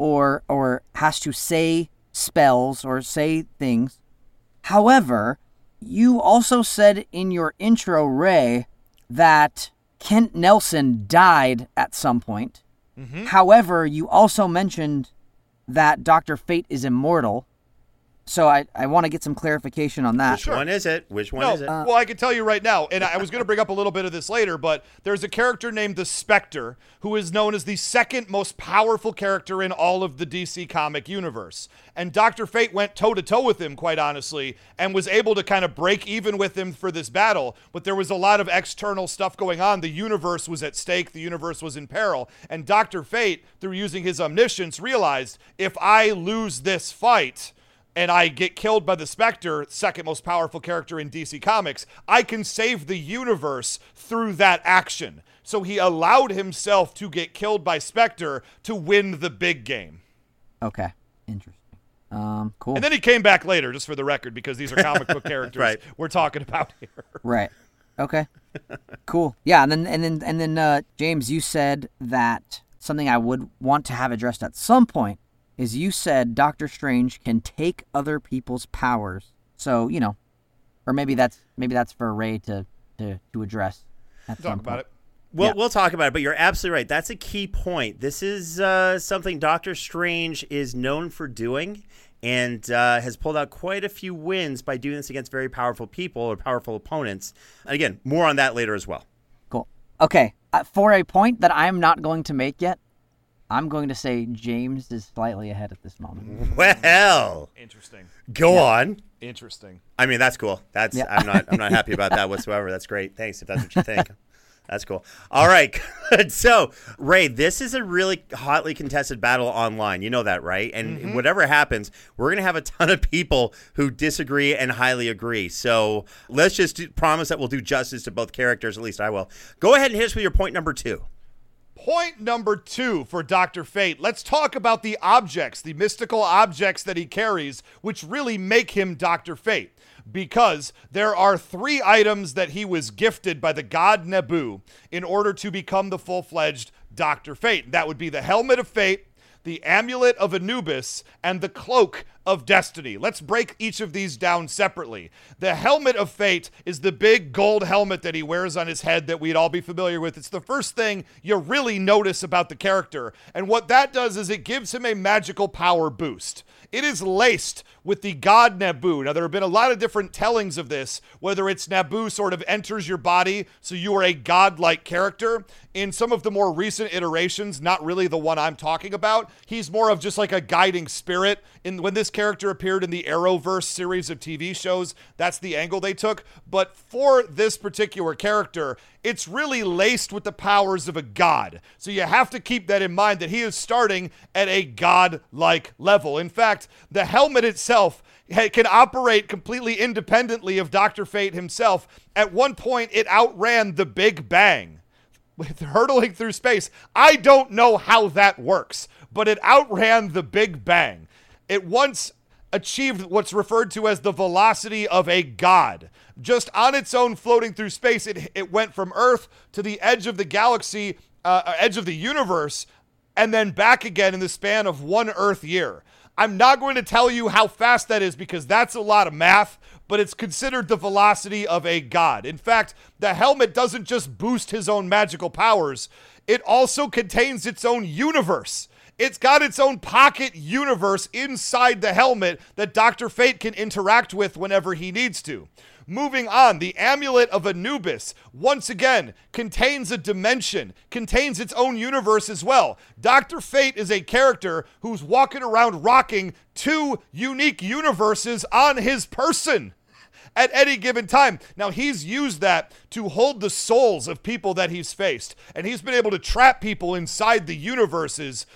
or has to say spells or say things. However, you also said in your intro, Ray, that Kent Nelson died at some point. Mm-hmm. However, you also mentioned that Dr. Fate is immortal. So I want to get some clarification on that. Which one is it? Well, I can tell you right now, and I was going to bring up a little bit of this later, but there's a character named the Spectre who is known as the second most powerful character in all of the DC comic universe. And Dr. Fate went toe-to-toe with him, quite honestly, and was able to kind of break even with him for this battle. But there was a lot of external stuff going on. The universe was at stake. The universe was in peril. And Dr. Fate, through using his omniscience, realized, if I lose this fight and I get killed by the Spectre, second most powerful character in DC Comics, I can save the universe through that action. So he allowed himself to get killed by Spectre to win the big game. Okay, interesting. Cool. And then he came back later, just for the record, because these are comic book characters we're talking about here. Right. Okay. Cool. Yeah, and then James, you said that something I would want to have addressed at some point is you said Doctor Strange can take other people's powers. So, or maybe that's for Ray to address at some point. Talk about it. We'll talk about it, but you're absolutely right. That's a key point. This is something Doctor Strange is known for doing and has pulled out quite a few wins by doing this against very powerful people or powerful opponents. And again, more on that later as well. Cool. Okay, for a point that I'm not going to make yet, I'm going to say James is slightly ahead at this moment. Well, interesting. Go on. Interesting. I mean, that's cool. I'm not happy about that whatsoever. That's great. Thanks if that's what you think. That's cool. All right. Good. So, Ray, this is a really hotly contested battle online. You know that, right? And whatever happens, we're going to have a ton of people who disagree and highly agree. So let's just promise that we'll do justice to both characters. At least I will. Go ahead and hit us with your point number 2. Point number 2 for Dr. Fate. Let's talk about the objects, the mystical objects that he carries, which really make him Dr. Fate. Because there are 3 items that he was gifted by the god Nebu in order to become the full-fledged Dr. Fate. That would be the Helmet of Fate, the Amulet of Anubis, and the Cloak of Destiny. Let's break each of these down separately. The Helmet of Fate is the big gold helmet that he wears on his head that we'd all be familiar with. It's the first thing you really notice about the character. And what that does is it gives him a magical power boost. It is laced with the god Nebu. Now, there have been a lot of different tellings of this, whether it's Nebu sort of enters your body, so you are a god-like character. In some of the more recent iterations, not really the one I'm talking about, he's more of just like a guiding spirit. When this character appeared in the Arrowverse series of TV shows, that's the angle they took. But for this particular character, it's really laced with the powers of a god. So you have to keep that in mind, that he is starting at a god-like level. In fact, the helmet itself can operate completely independently of Dr. Fate himself. At one point, it outran the Big Bang with hurtling through space. I don't know how that works, but it outran the Big Bang. It once achieved what's referred to as the velocity of a god. Just on its own, floating through space, it went from Earth to the edge of the galaxy, edge of the universe, and then back again in the span of 1 Earth year. I'm not going to tell you how fast that is because that's a lot of math, but it's considered the velocity of a god. In fact, the helmet doesn't just boost his own magical powers, it also contains its own universe. It's got its own pocket universe inside the helmet that Dr. Fate can interact with whenever he needs to. Moving on, the Amulet of Anubis, once again, contains a dimension, contains its own universe as well. Dr. Fate is a character who's walking around rocking 2 unique universes on his person at any given time. Now, he's used that to hold the souls of people that he's faced, and he's been able to trap people inside the universes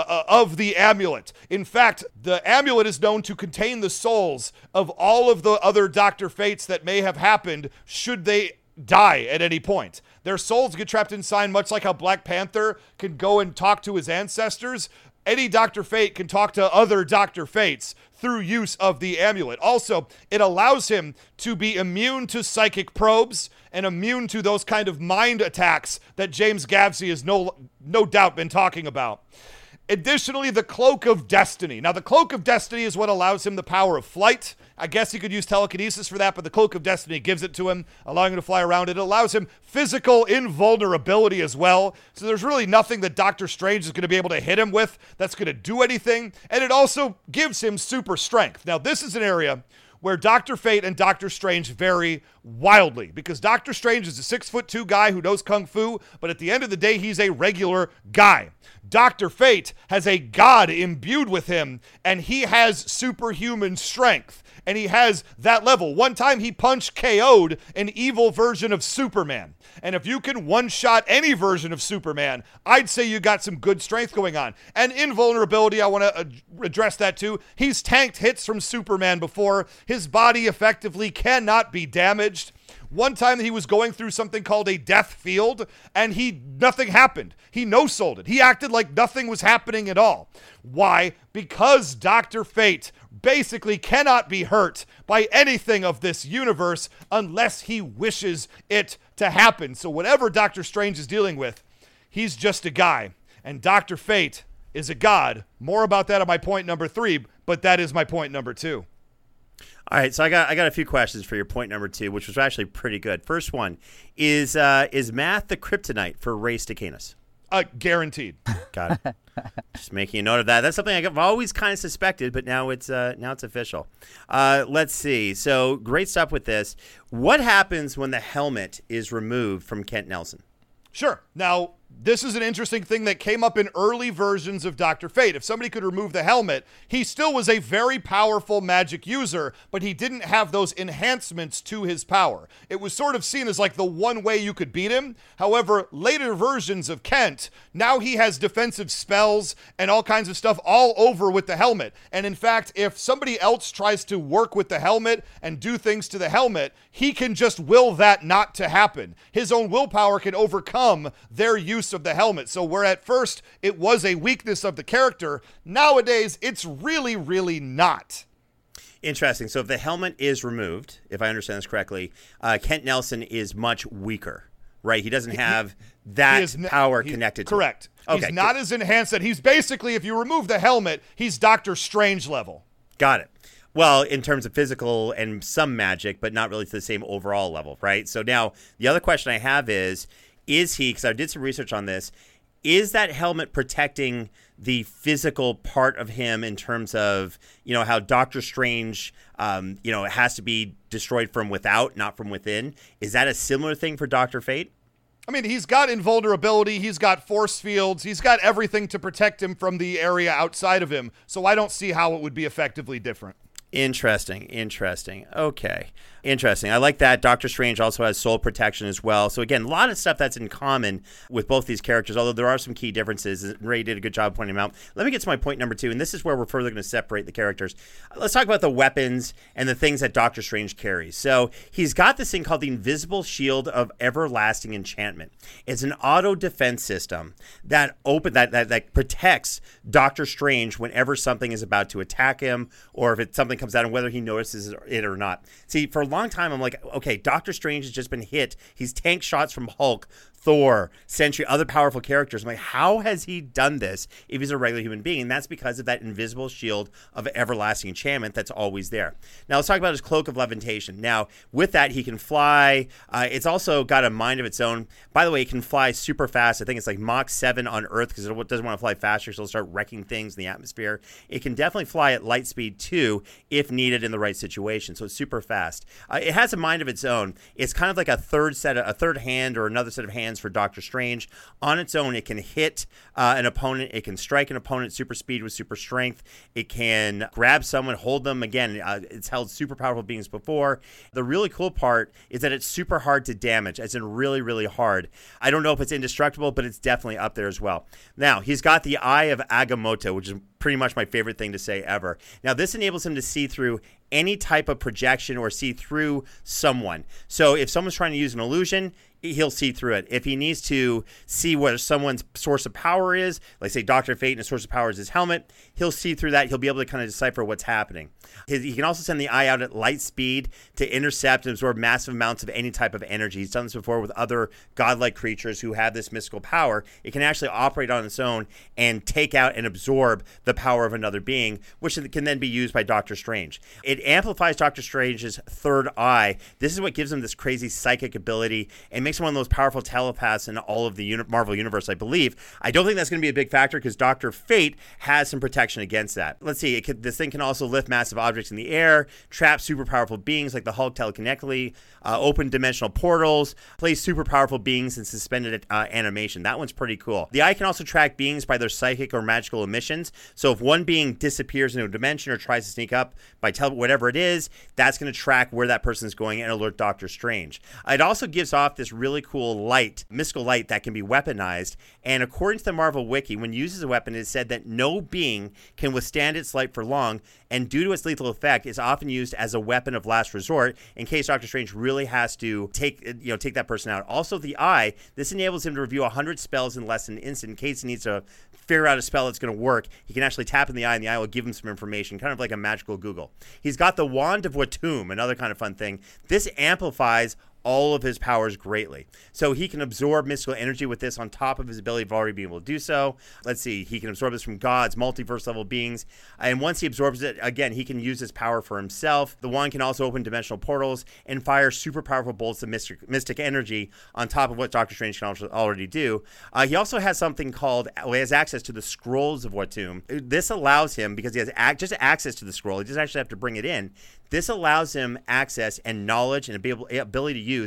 of the amulet. In fact, the amulet is known to contain the souls of all of the other Dr. Fates that may have happened should they die at any point. Their souls get trapped inside, much like how Black Panther can go and talk to his ancestors. Any Dr. Fate can talk to other Dr. Fates through use of the amulet. Also, it allows him to be immune to psychic probes and immune to those kind of mind attacks that James Gavsey has no doubt been talking about. Additionally, the Cloak of Destiny. Now, the Cloak of Destiny is what allows him the power of flight. I guess he could use telekinesis for that, but the Cloak of Destiny gives it to him, allowing him to fly around. It allows him physical invulnerability as well. So there's really nothing that Doctor Strange is going to be able to hit him with that's going to do anything. And it also gives him super strength. Now, this is an area where Dr. Fate and Doctor Strange vary wildly, because Doctor Strange is a 6'2" guy who knows Kung Fu, but at the end of the day, he's a regular guy. Dr. Fate has a god imbued with him, and he has superhuman strength, and he has that level. One time he punched KO'd an evil version of Superman. And if you can one-shot any version of Superman, I'd say you got some good strength going on. And invulnerability, I want to address that too. He's tanked hits from Superman before. His body effectively cannot be damaged. One time he was going through something called a death field, and nothing happened. He no-sold it. He acted like nothing was happening at all. Why? Because Dr. Fate basically cannot be hurt by anything of this universe unless he wishes it to happen. So whatever Doctor Strange is dealing with, he's just a guy. And Dr. Fate is a god. More about that on my point number 3, but that is my point number 2. All right, so I got a few questions for your point number 2, which was actually pretty good. First one is math the kryptonite for Ray Stakenas? Guaranteed. Got it. Just making a note of that. That's something I've always kind of suspected, but now it's official. Let's see. So great stuff with this. What happens when the helmet is removed from Kent Nelson? Sure. Now, this is an interesting thing that came up in early versions of Dr. Fate. If somebody could remove the helmet, he still was a very powerful magic user, but he didn't have those enhancements to his power. It was sort of seen as like the one way you could beat him. However, later versions of Kent, now he has defensive spells and all kinds of stuff all over with the helmet. And in fact, if somebody else tries to work with the helmet and do things to the helmet, he can just will that not to happen. His own willpower can overcome their use of the helmet. So where at first it was a weakness of the character, nowadays it's really, really not. Interesting. So if the helmet is removed, if I understand this correctly, Kent Nelson is much weaker, right? He doesn't have that power connected to correct. Him. Okay. He's not as enhanced that he's basically, if you remove the helmet, he's Doctor Strange level. Got it. Well, in terms of physical and some magic, but not really to the same overall level, right? So now the other question I have is he, because I did some research on this, is that helmet protecting the physical part of him in terms of, how Doctor Strange, it has to be destroyed from without, not from within? Is that a similar thing for Dr. Fate? I mean, he's got invulnerability, he's got force fields, he's got everything to protect him from the area outside of him, so I don't see how it would be effectively different. Interesting. Okay. Interesting. I like that. Doctor Strange also has soul protection as well. So again, a lot of stuff that's in common with both these characters, although there are some key differences. Ray did a good job pointing them out. Let me get to my point number 2, and this is where we're further going to separate the characters. Let's talk about the weapons and the things that Doctor Strange carries. So he's got this thing called the Invisible Shield of Everlasting Enchantment. It's an auto defense system that protects Doctor Strange whenever something is about to attack him, or if something comes out and whether he notices it or not. See, for a long time, I'm like, okay, Doctor Strange has just been hit. He's tanked shots from Hulk, Thor, Sentry, other powerful characters. I'm like, how has he done this if he's a regular human being? And that's because of that invisible shield of everlasting enchantment that's always there. Now, let's talk about his cloak of levitation. Now, with that, he can fly. It's also got a mind of its own. By the way, it can fly super fast. I think it's like Mach 7 on Earth because it doesn't want to fly faster, so it'll start wrecking things in the atmosphere. It can definitely fly at light speed, too, if needed in the right situation, so it's super fast. It has a mind of its own. It's kind of like a third hand or another set of hands for Doctor Strange. On its own, it can hit an opponent. It can strike an opponent super speed with super strength. It can grab someone, hold them. Again, it's held super powerful beings before. The really cool part is that it's super hard to damage, as in really, really hard. I don't know if it's indestructible, but it's definitely up there as well. Now, he's got the Eye of Agamotto, which is pretty much my favorite thing to say ever. Now, this enables him to see through any type of projection or see through someone. So if someone's trying to use an illusion, he'll see through it. If he needs to see where someone's source of power is, like say Dr. Fate and his source of power is his helmet, he'll see through that. He'll be able to kind of decipher what's happening. He can also send the eye out at light speed to intercept and absorb massive amounts of any type of energy. He's done this before with other godlike creatures who have this mystical power. It can actually operate on its own and take out and absorb the power of another being, which can then be used by Doctor Strange. It amplifies Doctor Strange's third eye. This is what gives him this crazy psychic ability and makes him one of the most powerful telepaths in all of the Marvel Universe, I believe. I don't think that's going to be a big factor because Dr. Fate has some protection against that. Let's see. This thing can also lift massive objects in the air, trap super powerful beings like the Hulk telekinetically, open dimensional portals, place super powerful beings in suspended animation. That one's pretty cool. The eye can also track beings by their psychic or magical emissions. So if one being disappears into a dimension or tries to sneak up by whatever it is, that's going to track where that person's going and alert Doctor Strange. It also gives off this really cool light, mystical light that can be weaponized. And according to the Marvel Wiki, when used as a weapon, it is said that no being can withstand its light for long, and due to its lethal effect, it's often used as a weapon of last resort in case Doctor Strange really has to take that person out. Also, the eye, this enables him to review 100 spells in less than an instant in case he needs to figure out a spell that's going to work. He can actually tap in the eye, and the eye will give him some information, kind of like a magical Google. He's got the Wand of Watum, another kind of fun thing. This amplifies all of his powers greatly. So he can absorb mystical energy with this on top of his ability of already being able to do so. Let's see, he can absorb this from gods, multiverse level beings. And once he absorbs it, again, he can use this power for himself. The wand can also open dimensional portals and fire super powerful bolts of mystic energy on top of what Doctor Strange can already do. He also has something called, he has access to the Scrolls of Watum. This allows him, because he has just access to the scroll, he doesn't actually have to bring it in. This allows him access and knowledge and ability to use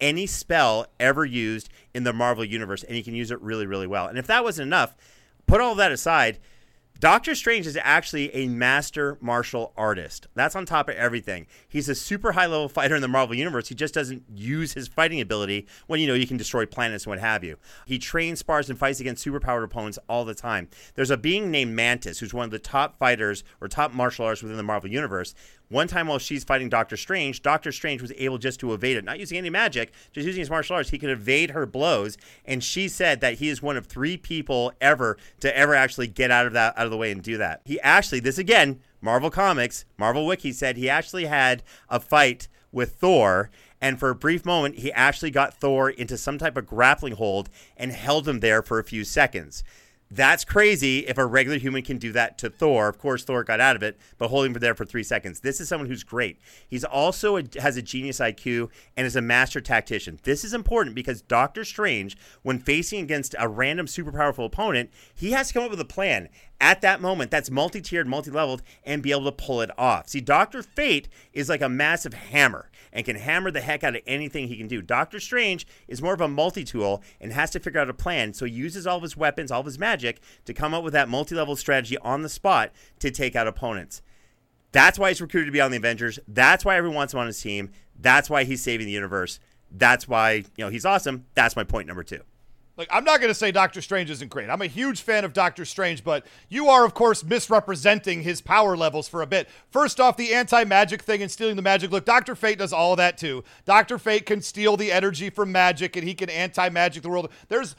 any spell ever used in the Marvel Universe, and he can use it really, really well. And if that wasn't enough, put all of that aside, Doctor Strange is actually a master martial artist. That's on top of everything. He's a super high-level fighter in the Marvel Universe. He just doesn't use his fighting ability when, you can destroy planets and what have you. He trains, spars, and fights against superpowered opponents all the time. There's a being named Mantis, who's one of the top fighters or top martial artists within the Marvel Universe. One time while she's fighting Doctor Strange was able just to evade it. Not using any magic, just using his martial arts. He could evade her blows. And she said that he is one of 3 people ever to ever actually get out of the way and do that. He actually, this again, Marvel Comics, Marvel Wiki said he actually had a fight with Thor. And for a brief moment, he actually got Thor into some type of grappling hold and held him there for a few seconds. That's crazy if a regular human can do that to Thor. Of course, Thor got out of it, but holding him there for 3 seconds. This is someone who's great. He's also has a genius IQ and is a master tactician. This is important because Doctor Strange, when facing against a random super powerful opponent, he has to come up with a plan at that moment that's multi-tiered, multi-leveled, and be able to pull it off. See, Dr. Fate is like a massive hammer and can hammer the heck out of anything he can do. Doctor Strange is more of a multi-tool and has to figure out a plan, so he uses all of his weapons, all of his magic, to come up with that multi-level strategy on the spot to take out opponents. That's why he's recruited to be on the Avengers. That's why everyone wants him on his team. That's why he's saving the universe. That's why, he's awesome. That's my point number 2. Like, I'm not going to say Doctor Strange isn't great. I'm a huge fan of Doctor Strange, but you are, of course, misrepresenting his power levels for a bit. First off, the anti-magic thing and stealing the magic. Look, Dr. Fate does all of that, too. Dr. Fate can steal the energy from magic, and he can anti-magic the world. There's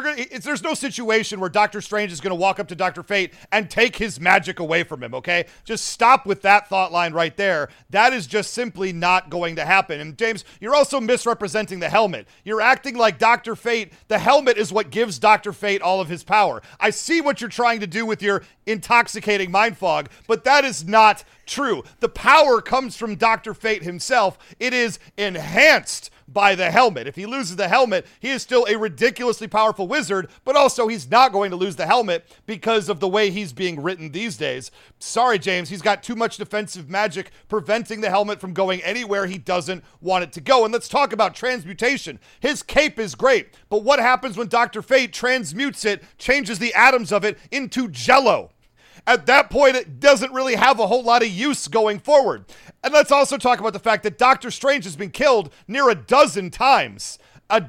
no situation where Doctor Strange is going to walk up to Dr. Fate and take his magic away from him, okay? Just stop with that thought line right there. That is just simply not going to happen. And, James, you're also misrepresenting the helmet. You're acting like Dr. Fate, the helmet is what gives Dr. Fate all of his power. I see what you're trying to do with your intoxicating mind fog, but that is not true. The power comes from Dr. Fate himself. It is enhanced by the helmet. If he loses the helmet, he is still a ridiculously powerful wizard, but also he's not going to lose the helmet because of the way he's being written these days. Sorry, James, he's got too much defensive magic preventing the helmet from going anywhere he doesn't want it to go. And let's talk about transmutation. His cape is great, but what happens when Dr. Fate transmutes it, changes the atoms of it into Jell-O? At that point, it doesn't really have a whole lot of use going forward. And let's also talk about the fact that Doctor Strange has been killed near a dozen times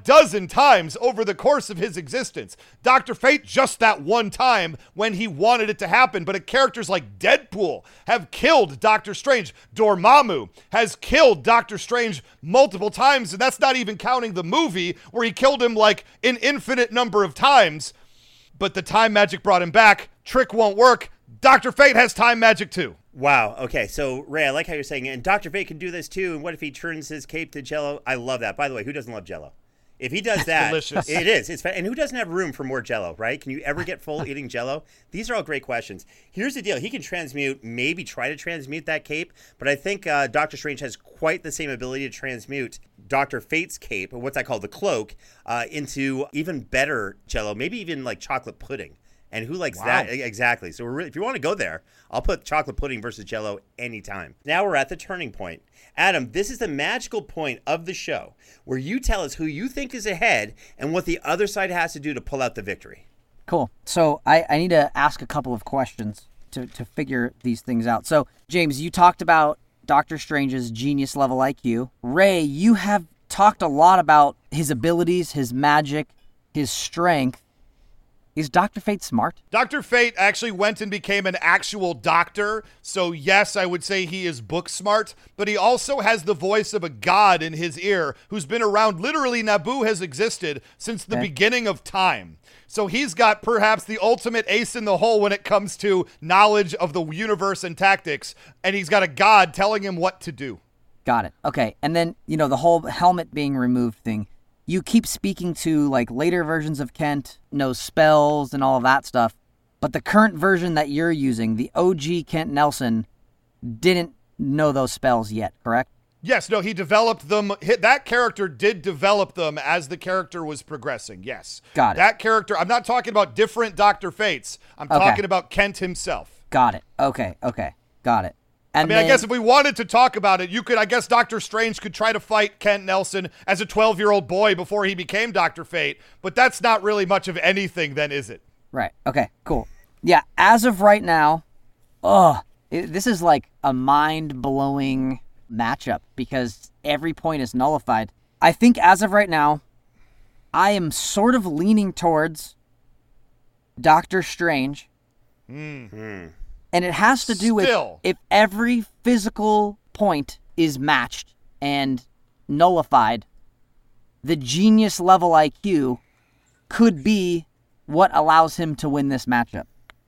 over the course of his existence. Dr. Fate just that one time when he wanted it to happen, but characters like Deadpool have killed Doctor Strange. Dormammu has killed Doctor Strange multiple times, and that's not even counting the movie where he killed him like an infinite number of times. But the time magic brought him back. Trick won't work. Dr. Fate has time magic too. Wow. Okay. So, Ray, I like how you're saying it. And Dr. Fate can do this too. And what if he turns his cape to Jell-O? I love that. By the way, who doesn't love Jell-O? If he does that, delicious. It is. It's and who doesn't have room for more Jell-O, right? Can you ever get full eating Jell-O? These are all great questions. Here's the deal. He can transmute, maybe try to transmute that cape, but I think Doctor Strange has quite the same ability to transmute Dr. Fate's cape, or what's I call the cloak, into even better Jell-O, maybe even like chocolate pudding. And who likes that? Exactly. So if you want to go there, I'll put chocolate pudding versus Jell-O anytime. Now we're at the turning point. Adam, this is the magical point of the show where you tell us who you think is ahead and what the other side has to do to pull out the victory. Cool. So I need to ask a couple of questions to figure these things out. So, James, you talked about Doctor Strange's genius level IQ. Ray, you have talked a lot about his abilities, his magic, his strength. Is Dr. Fate smart? Dr. Fate actually went and became an actual doctor. So yes, I would say he is book smart, but he also has the voice of a god in his ear who's been around. Literally, Naboo has existed since the beginning of time. So he's got perhaps the ultimate ace in the hole when it comes to knowledge of the universe and tactics. And he's got a god telling him what to do. Got it. Okay. And then, the whole helmet being removed thing. You keep speaking to like later versions of Kent, knows spells and all of that stuff. But the current version that you're using, the OG Kent Nelson, didn't know those spells yet, correct? Yes, no, he developed them. That character did develop them as the character was progressing, yes. Got it. That character, I'm not talking about different Dr. Fates. I'm talking about Kent himself. Got it. Okay. Got it. And I guess if we wanted to talk about it, I guess Doctor Strange could try to fight Kent Nelson as a 12-year-old boy before he became Dr. Fate, but that's not really much of anything then, is it? Right. Okay, cool. Yeah, as of right now, this is like a mind-blowing matchup because every point is nullified. I think as of right now, I am sort of leaning towards Doctor Strange. And it has to do with if every physical point is matched and nullified, the genius level IQ could be what allows him to win this matchup.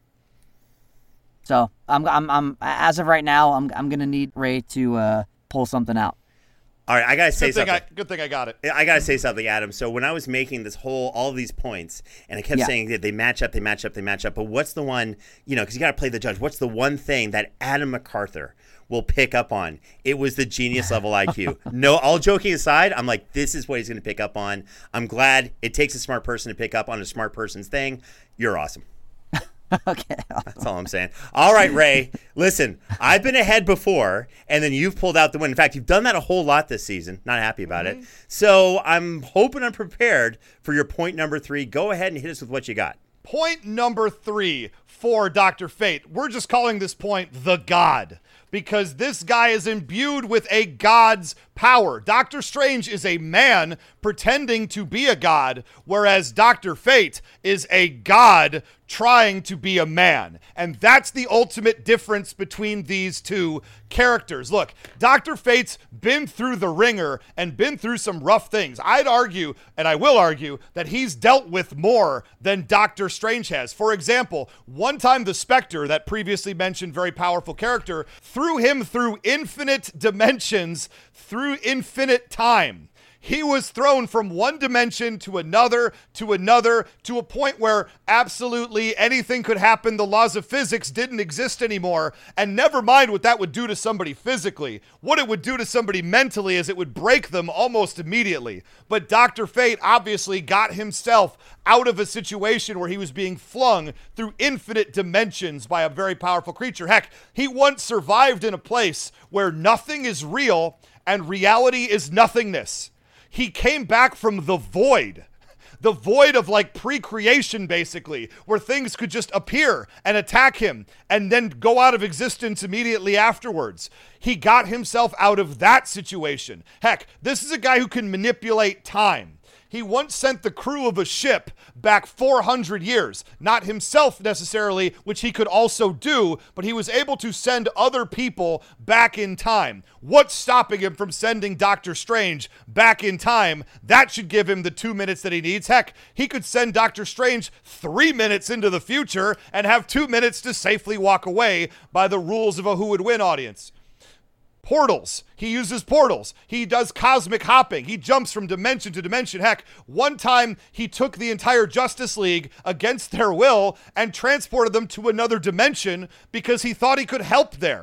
So I'm as of right now, I'm gonna need Ray to pull something out. All right, I gotta say something. Good thing I got it. I gotta say something, Adam. So when I was making all of these points, and I kept saying that they match up, but what's the one, because you gotta play the judge. What's the one thing that Adam MacArthur will pick up on? It was the genius level IQ. No, all joking aside, I'm like, this is what he's gonna pick up on. I'm glad it takes a smart person to pick up on a smart person's thing. You're awesome. Okay. That's all I'm saying. All right, Ray, listen, I've been ahead before, and then you've pulled out the win. In fact, you've done that a whole lot this season. Not happy about it. So I'm hoping I'm prepared for your point number 3. Go ahead and hit us with what you got. Point number 3 for Dr. Fate. We're just calling this point the God, because this guy is imbued with a god's power. Doctor Strange is a man pretending to be a god, whereas Dr. Fate is a god trying to be a man. And that's the ultimate difference between these two characters. Look, Dr. Fate's been through the ringer and been through some rough things. I'd argue, and I will argue, that he's dealt with more than Doctor Strange has. For example, one time the Spectre, that previously mentioned very powerful character, threw him through infinite dimensions, through infinite time. He was thrown from one dimension to another, to a point where absolutely anything could happen. The laws of physics didn't exist anymore. And never mind what that would do to somebody physically. What it would do to somebody mentally is it would break them almost immediately. But Dr. Fate obviously got himself out of a situation where he was being flung through infinite dimensions by a very powerful creature. Heck, he once survived in a place where nothing is real and reality is nothingness. He came back from the void of like pre-creation, basically, where things could just appear and attack him and then go out of existence immediately afterwards. He got himself out of that situation. Heck, this is a guy who can manipulate time. He once sent the crew of a ship back 400 years, not himself necessarily, which he could also do, but he was able to send other people back in time. What's stopping him from sending Doctor Strange back in time? That should give him the 2 minutes that he needs. Heck, he could send Doctor Strange 3 minutes into the future and have 2 minutes to safely walk away by the rules of a Who Would Win audience. Portals. He uses portals. He does cosmic hopping. He jumps from dimension to dimension. Heck, one time he took the entire Justice League against their will and transported them to another dimension because he thought he could help there.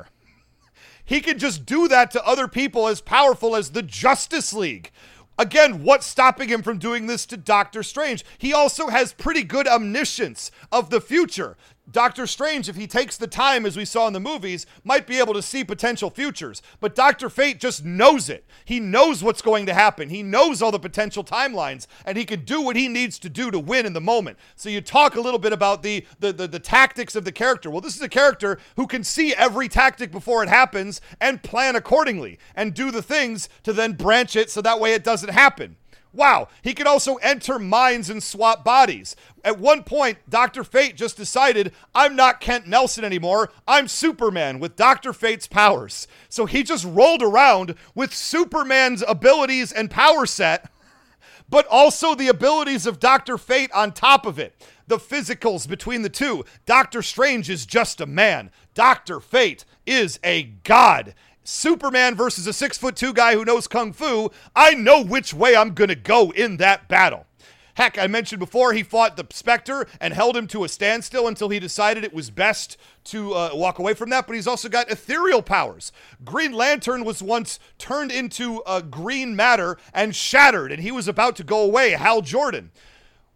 He could just do that to other people as powerful as the Justice League. Again, what's stopping him from doing this to Doctor Strange? He also has pretty good omniscience of the future. Doctor Strange, if he takes the time, as we saw in the movies, might be able to see potential futures. But Dr. Fate just knows it. He knows what's going to happen. He knows all the potential timelines, and he can do what he needs to do to win in the moment. So you talk a little bit about the tactics of the character. Well, this is a character who can see every tactic before it happens and plan accordingly and do the things to then branch it so that way it doesn't happen. Wow, he can also enter minds and swap bodies. At one point, Dr. Fate just decided, I'm not Kent Nelson anymore, I'm Superman with Dr. Fate's powers. So he just rolled around with Superman's abilities and power set, but also the abilities of Dr. Fate on top of it. The physicals between the two. Doctor Strange is just a man. Dr. Fate is a god. Superman versus a 6'2" guy who knows Kung Fu, I know which way I'm going to go in that battle. Heck, I mentioned before he fought the Spectre and held him to a standstill until he decided it was best to walk away from that, but he's also got ethereal powers. Green Lantern was once turned into green matter and shattered, and he was about to go away, Hal Jordan.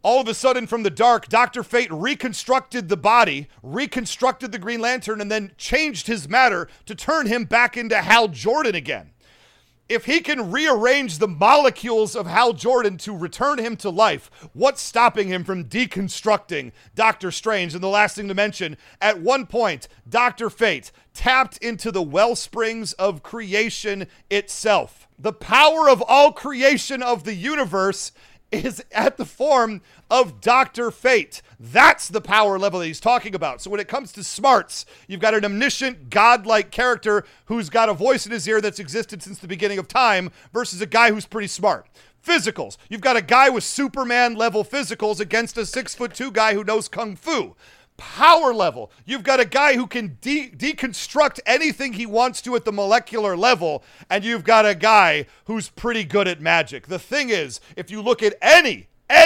All of a sudden, from the dark, Dr. Fate reconstructed the body, reconstructed the Green Lantern, and then changed his matter to turn him back into Hal Jordan again. If he can rearrange the molecules of Hal Jordan to return him to life, what's stopping him from deconstructing Doctor Strange? And the last thing to mention, at one point, Dr. Fate tapped into the well springs of creation itself. The power of all creation of the universe is at the form of Dr. Fate. That's the power level that he's talking about. So when it comes to smarts, you've got an omniscient, godlike character who's got a voice in his ear that's existed since the beginning of time versus a guy who's pretty smart. Physicals. You've got a guy with Superman level physicals against a 6'2" guy who knows Kung Fu. Power level. You've got a guy who can deconstruct anything he wants to at the molecular level, and you've got a guy who's pretty good at magic. The thing is, if you look at any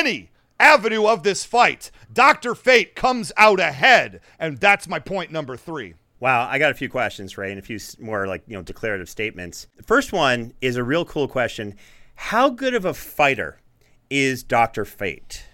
avenue of this fight, Dr. Fate comes out ahead, and that's my point number 3. Wow, I got a few questions, Ray, and a few more declarative statements. The first one is a real cool question. How good of a fighter is Dr. Fate?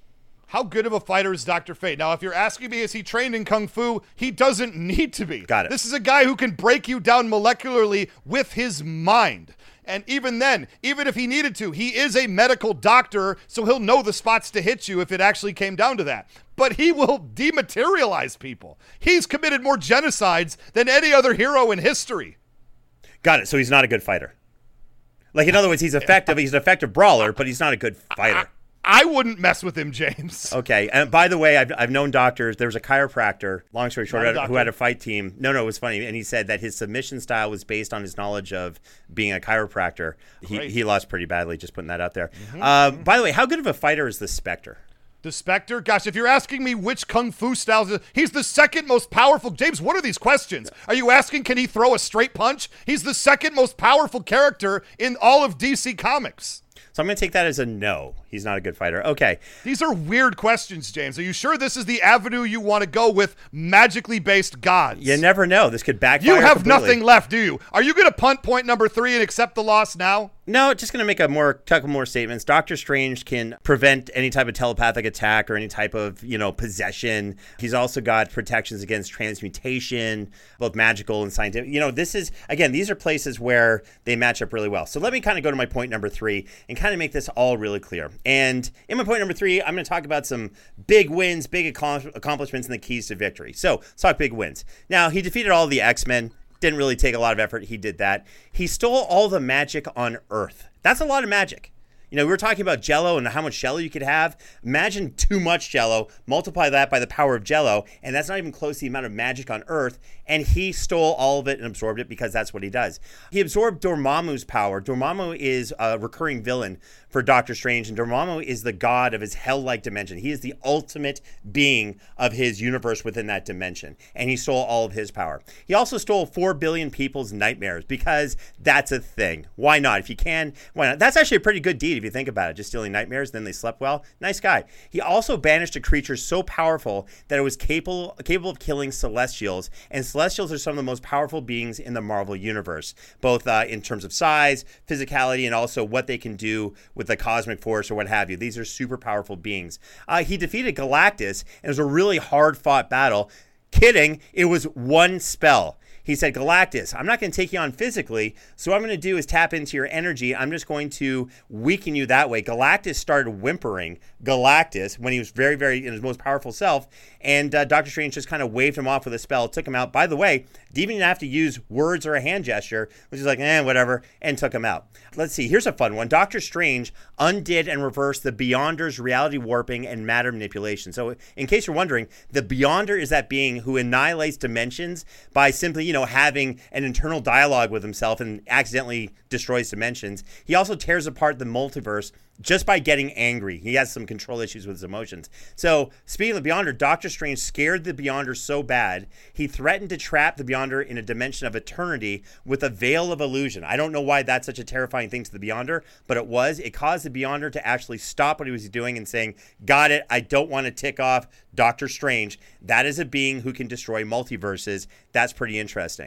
How good of a fighter is Dr. Fate? Now, if you're asking me, is he trained in Kung Fu? He doesn't need to be. Got it. This is a guy who can break you down molecularly with his mind. And even then, even if he needed to, he is a medical doctor, so he'll know the spots to hit you if it actually came down to that. But he will dematerialize people. He's committed more genocides than any other hero in history. Got it. So he's not a good fighter. Like, in other words, he's effective. He's an effective brawler, but he's not a good fighter. I wouldn't mess with him, James. Okay. And by the way, I've known doctors. There was a chiropractor, long story short, who had a fight team. No, it was funny. And he said that his submission style was based on his knowledge of being a chiropractor. He lost pretty badly, just putting that out there. By the way, how good of a fighter is the Spectre? The Spectre? Gosh, if you're asking me which Kung Fu styles, he's the second most powerful. James, what are these questions? Are you asking, can he throw a straight punch? He's the second most powerful character in all of DC Comics. So I'm going to take that as a no. He's not a good fighter. Okay. These are weird questions, James. Are you sure this is the avenue you want to go with magically based gods? You never know. This could backfire. You have completely. nothing left, do you? Are you going to punt point number 3 and accept the loss now? No, just going to make couple more statements. Doctor Strange can prevent any type of telepathic attack or any type of, possession. He's also got protections against transmutation, both magical and scientific. These are places where they match up really well. So let me kind of go to my point number 3 and kind of make this all really clear. And in my point number 3, I'm going to talk about some big wins, big accomplishments, and the keys to victory. So let's talk big wins. Now, he defeated all of the X-Men. Didn't really take a lot of effort. He did that. He stole all the magic on Earth. That's a lot of magic. We were talking about Jell-O and how much Jell-O you could have. Imagine too much Jell-O, multiply that by the power of Jell-O, and that's not even close to the amount of magic on Earth. And he stole all of it and absorbed it because that's what he does. He absorbed Dormammu's power. Dormammu is a recurring villain for Doctor Strange, and Dormammu is the god of his hell-like dimension. He is the ultimate being of his universe within that dimension, and he stole all of his power. He also stole 4 billion people's nightmares because that's a thing. Why not? If you can, why not? That's actually a pretty good deed if you think about it, just stealing nightmares, then they slept well. Nice guy. He also banished a creature so powerful that it was capable of killing Celestials, and Celestials are some of the most powerful beings in the Marvel Universe, both in terms of size, physicality, and also what they can do with the cosmic force or what have you. These are super powerful beings. He defeated Galactus, and it was a really hard-fought battle. Kidding, it was one spell. He said, Galactus, I'm not going to take you on physically, so what I'm going to do is tap into your energy. I'm just going to weaken you that way. Galactus started whimpering Galactus when he was very, very in his most powerful self, and Doctor Strange just kind of waved him off with a spell, took him out. By the way, didn't even have to use words or a hand gesture, which is like, whatever, and took him out. Let's see, here's a fun one. Doctor Strange undid and reversed the Beyonder's reality warping and matter manipulation. So in case you're wondering, the Beyonder is that being who annihilates dimensions by simply, having an internal dialogue with himself and accidentally destroys dimensions. He also tears apart the multiverse just by getting angry. He has some control issues with his emotions. So, speaking of the Beyonder, Doctor Strange scared the Beyonder so bad, he threatened to trap the Beyonder in a dimension of eternity with a veil of illusion. I don't know why that's such a terrifying thing to the Beyonder, but it was. It caused the Beyonder to actually stop what he was doing and saying, got it, I don't want to tick off Doctor Strange. That is a being who can destroy multiverses. That's pretty interesting.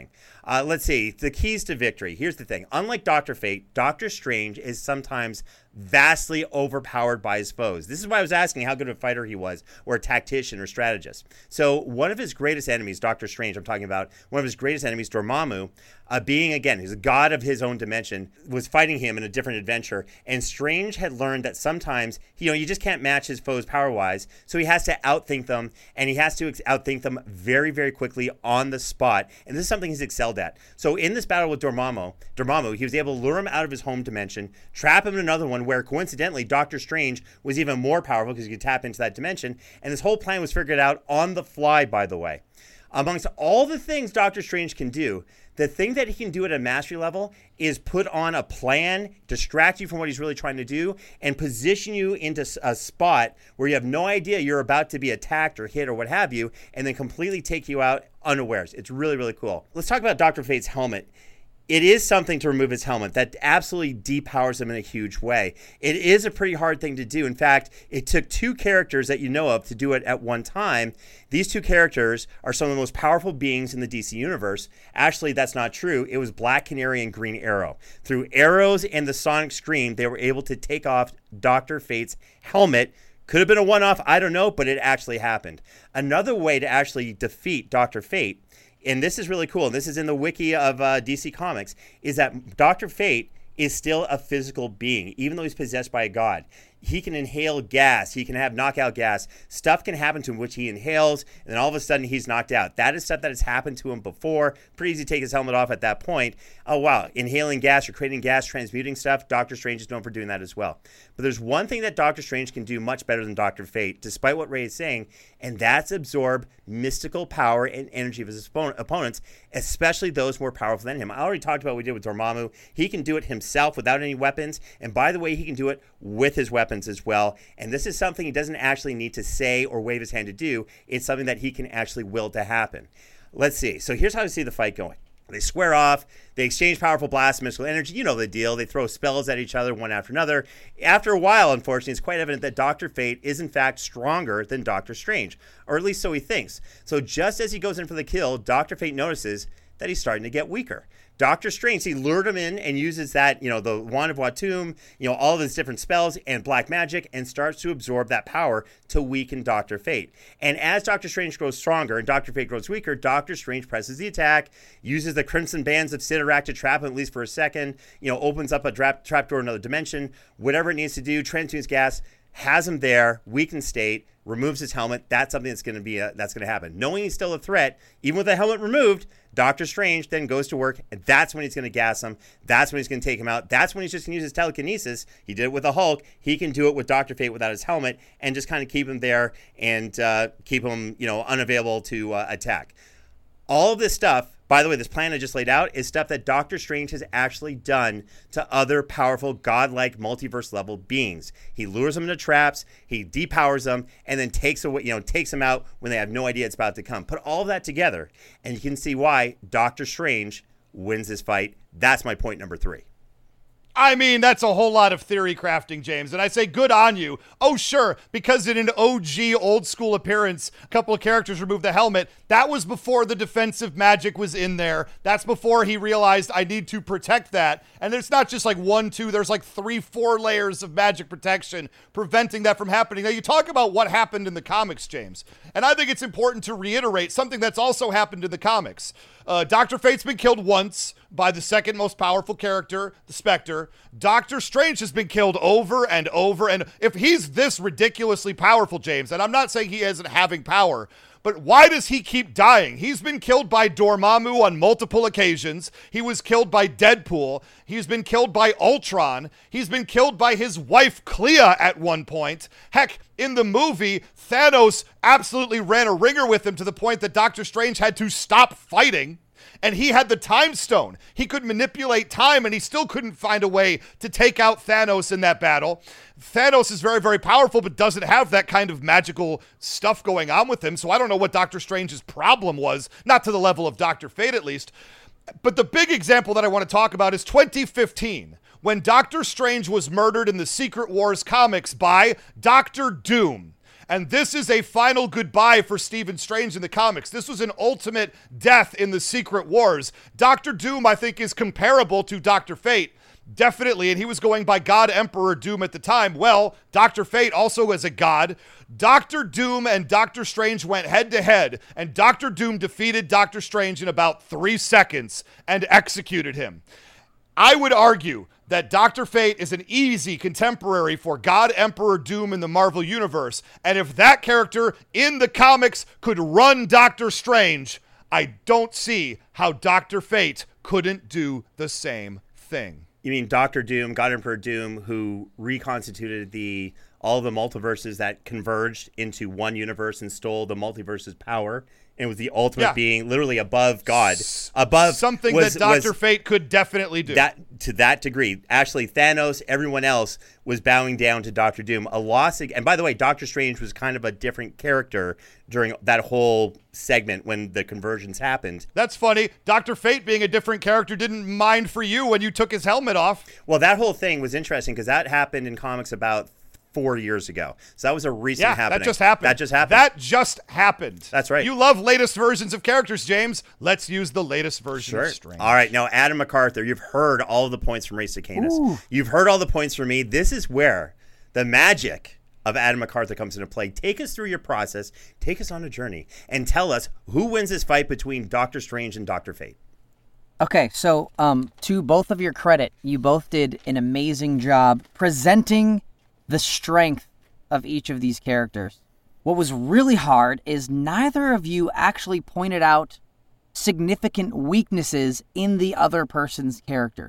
Let's see. The keys to victory. Here's the thing. Unlike Dr. Fate, Doctor Strange is sometimes vastly overpowered by his foes. This is why I was asking how good of a fighter he was, or a tactician or strategist. So one of his greatest enemies, Doctor Strange, I'm talking about, one of his greatest enemies, Dormammu, being, again, he's a god of his own dimension, was fighting him in a different adventure. And Strange had learned that sometimes, you just can't match his foes power-wise. So he has to outthink them, and he has to outthink them very, very quickly on the spot. And this is something he's excelled at. So in this battle with Dormammu, he was able to lure him out of his home dimension, trap him in another one where, coincidentally, Doctor Strange was even more powerful because he could tap into that dimension. And this whole plan was figured out on the fly, by the way. Amongst all the things Doctor Strange can do, the thing that he can do at a mastery level is put on a plan, distract you from what he's really trying to do, and position you into a spot where you have no idea you're about to be attacked or hit or what have you, and then completely take you out unawares. It's really, really cool. Let's talk about Dr. Fate's helmet. It is something to remove his helmet. That absolutely depowers him in a huge way. It is a pretty hard thing to do. In fact, it took two characters that you know of to do it at one time. These two characters are some of the most powerful beings in the DC universe. Actually, that's not true. It was Black Canary and Green Arrow. Through arrows and the sonic scream, they were able to take off Dr. Fate's helmet. Could have been a one-off, I don't know, but it actually happened. Another way to actually defeat Dr. Fate, and this is really cool, and this is in the wiki of DC Comics, is that Dr. Fate is still a physical being, even though he's possessed by a god. He can inhale gas. He can have knockout gas. Stuff can happen to him which he inhales, and then all of a sudden he's knocked out. That is stuff that has happened to him before. Pretty easy to take his helmet off at that point. Oh, wow. Inhaling gas or creating gas, transmuting stuff. Doctor Strange is known for doing that as well. But there's one thing that Doctor Strange can do much better than Dr. Fate, despite what Ray is saying, and that's absorb mystical power and energy of his opponents, especially those more powerful than him. I already talked about what we did with Dormammu. He can do it himself without any weapons, and by the way, he can do it with his weapons as well. And this is something he doesn't actually need to say or wave his hand to do. It's something that he can actually will to happen. Let's see. So here's how I see the fight going. They square off. They exchange powerful blasts of mystical energy. You know the deal. They throw spells at each other one after another. After a while, unfortunately, it's quite evident that Dr. Fate is, in fact, stronger than Dr. Strange. Or at least so he thinks. So just as he goes in for the kill, Dr. Fate notices that he's starting to get weaker. Doctor Strange, he lured him in and uses that, the Wand of Watum, all of his different spells and black magic, and starts to absorb that power to weaken Dr. Fate. And as Doctor Strange grows stronger and Dr. Fate grows weaker, Doctor Strange presses the attack, uses the Crimson Bands of Cyttorak to trap him at least for a second, opens up a trapdoor in another dimension, whatever it needs to do, transmutes gas, has him there, weakened state, removes his helmet. That's something that's going to happen. Knowing he's still a threat, even with the helmet removed, Doctor Strange then goes to work, and that's when he's going to gas him. That's when he's going to take him out. That's when he's just going to use his telekinesis. He did it with the Hulk. He can do it with Dr. Fate without his helmet and just kind of keep him there and keep him, unavailable to attack. All of this stuff, by the way, this plan I just laid out is stuff that Doctor Strange has actually done to other powerful, godlike, multiverse-level beings. He lures them into traps, he depowers them, and then takes them out when they have no idea it's about to come. Put all of that together, and you can see why Doctor Strange wins this fight. That's my point number 3. I mean, that's a whole lot of theory crafting, James, and I say good on you. Oh, sure, because in an OG old school appearance, a couple of characters removed the helmet. That was before the defensive magic was in there. That's before he realized I need to protect that. And it's not just like 1, 2, there's like 3, 4 layers of magic protection preventing that from happening. Now, you talk about what happened in the comics, James, and I think it's important to reiterate something that's also happened in the comics. Dr. Fate's been killed once by the second most powerful character, the Spectre. Doctor Strange has been killed over and over. And if he's this ridiculously powerful, James, and I'm not saying he isn't having power, but why does he keep dying? He's been killed by Dormammu on multiple occasions. He was killed by Deadpool. He's been killed by Ultron. He's been killed by his wife, Clea, at one point. Heck, in the movie, Thanos absolutely ran a ringer with him to the point that Doctor Strange had to stop fighting. And he had the time stone. He could manipulate time, and he still couldn't find a way to take out Thanos in that battle. Thanos is very, very powerful, but doesn't have that kind of magical stuff going on with him. So I don't know what Doctor Strange's problem was, not to the level of Dr. Fate at least. But the big example that I want to talk about is 2015, when Doctor Strange was murdered in the Secret Wars comics by Doctor Doom. And this is a final goodbye for Stephen Strange in the comics. This was an ultimate death in the Secret Wars. Doctor Doom, I think, is comparable to Dr. Fate. Definitely, and he was going by God Emperor Doom at the time. Well, Dr. Fate also was a god. Dr. Doom and Dr. Strange went head-to-head, and Dr. Doom defeated Dr. Strange in about 3 seconds and executed him. I would argue that Dr. Fate is an easy contemporary for God Emperor Doom in the Marvel Universe, and if that character in the comics could run Dr. Strange, I don't see how Dr. Fate couldn't do the same thing. You mean Doctor Doom, God Emperor Doom, who reconstituted all the multiverses that converged into one universe and stole the multiverse's power, and was the ultimate being, literally above God, above something that Dr. Fate could definitely do. To that degree, actually, Thanos, everyone else was bowing down to Doctor Doom. A loss, and by the way, Doctor Strange was kind of a different character during that whole segment when the conversions happened. That's funny. Dr. Fate being a different character didn't mind for you when you took his helmet off. Well, that whole thing was interesting because that happened in comics about 4 years ago. So that was a recent happening. That just happened. That's right. You love latest versions of characters, James. Let's use the latest version of Strange. All right. Now, Adam MacArthur, you've heard all of the points from Ray Cicanis. You've heard all the points from me. This is where the magic of Adam MacArthur comes into play. Take us through your process. Take us on a journey. And tell us who wins this fight between Doctor Strange and Dr. Fate. Okay, so to both of your credit, you both did an amazing job presenting the strength of each of these characters. What was really hard is neither of you actually pointed out significant weaknesses in the other person's characters.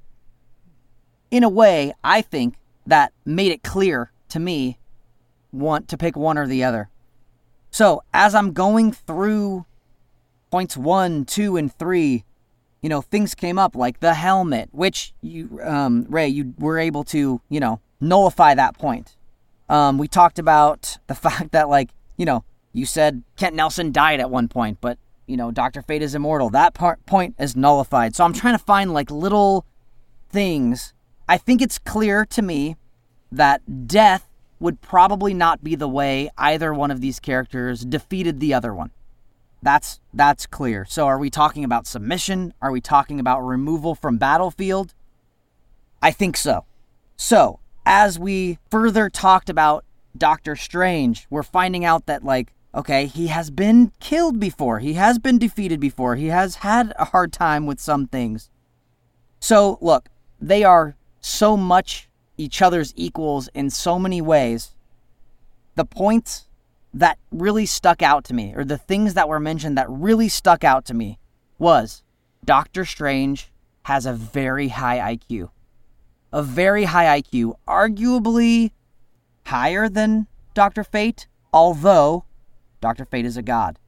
In a way, I think that made it clear to me to pick one or the other. So, as I'm going through points 1, 2, and 3, things came up like the helmet, which you, Ray, you were able to, nullify that point. We talked about the fact that, you said Kent Nelson died at one point, but, Dr. Fate is immortal. That point is nullified. So I'm trying to find, little things. I think it's clear to me that death would probably not be the way either one of these characters defeated the other one. That's clear. So are we talking about submission? Are we talking about removal from battlefield? I think so. So, as we further talked about Doctor Strange, we're finding out that, he has been killed before. He has been defeated before. He has had a hard time with some things. So, look, they are so much each other's equals in so many ways. The points that really stuck out to me, or the things that were mentioned that really stuck out to me, was Doctor Strange has a very high IQ. A very high IQ, arguably higher than Dr. Fate, although Dr. Fate is a god.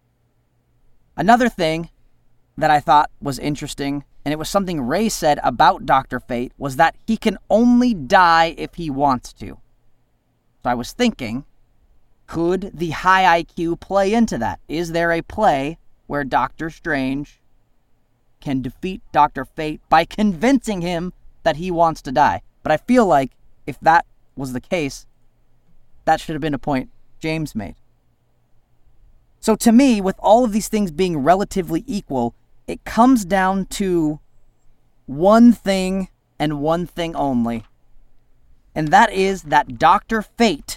Another thing that I thought was interesting, and it was something Ray said about Dr. Fate, was that he can only die if he wants to. So I was thinking, could the high IQ play into that? Is there a play where Doctor Strange can defeat Dr. Fate by convincing him that he wants to die? But I feel like if that was the case, that should have been a point James made. So to me, with all of these things being relatively equal, it comes down to one thing and one thing only. And that is that Dr. Fate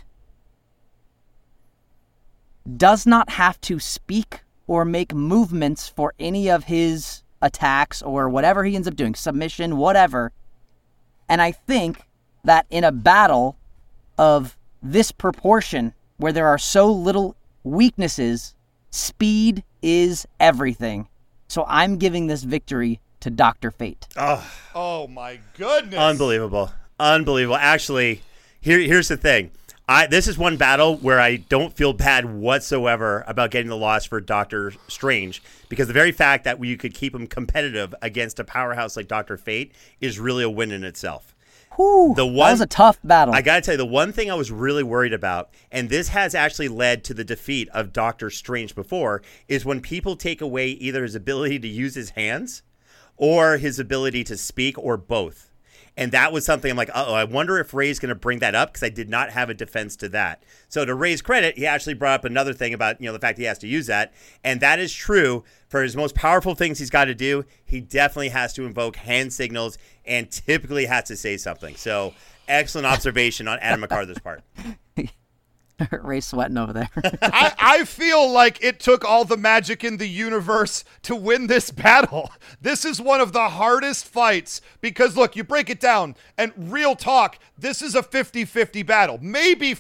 does not have to speak or make movements for any of his attacks or whatever he ends up doing, submission, whatever. And I think that in a battle of this proportion, where there are so little weaknesses, speed is everything. So I'm giving this victory to Dr. Fate. Oh my goodness. Unbelievable. Actually, here's the thing. This is one battle where I don't feel bad whatsoever about getting the loss for Doctor Strange, because the very fact that you could keep him competitive against a powerhouse like Dr. Fate is really a win in itself. That was a tough battle. I got to tell you, the one thing I was really worried about, and this has actually led to the defeat of Doctor Strange before, is when people take away either his ability to use his hands or his ability to speak, or both. And that was something I'm like, I wonder if Ray's going to bring that up, because I did not have a defense to that. So to Ray's credit, he actually brought up another thing about, the fact he has to use that. And that is true. For his most powerful things he's got to do, he definitely has to invoke hand signals and typically has to say something. So excellent observation on Adam McArthur's part. Ray's sweating over there. I feel like it took all the magic in the universe to win this battle. This is one of the hardest fights because, look, you break it down, and real talk, this is a 50-50 battle. Maybe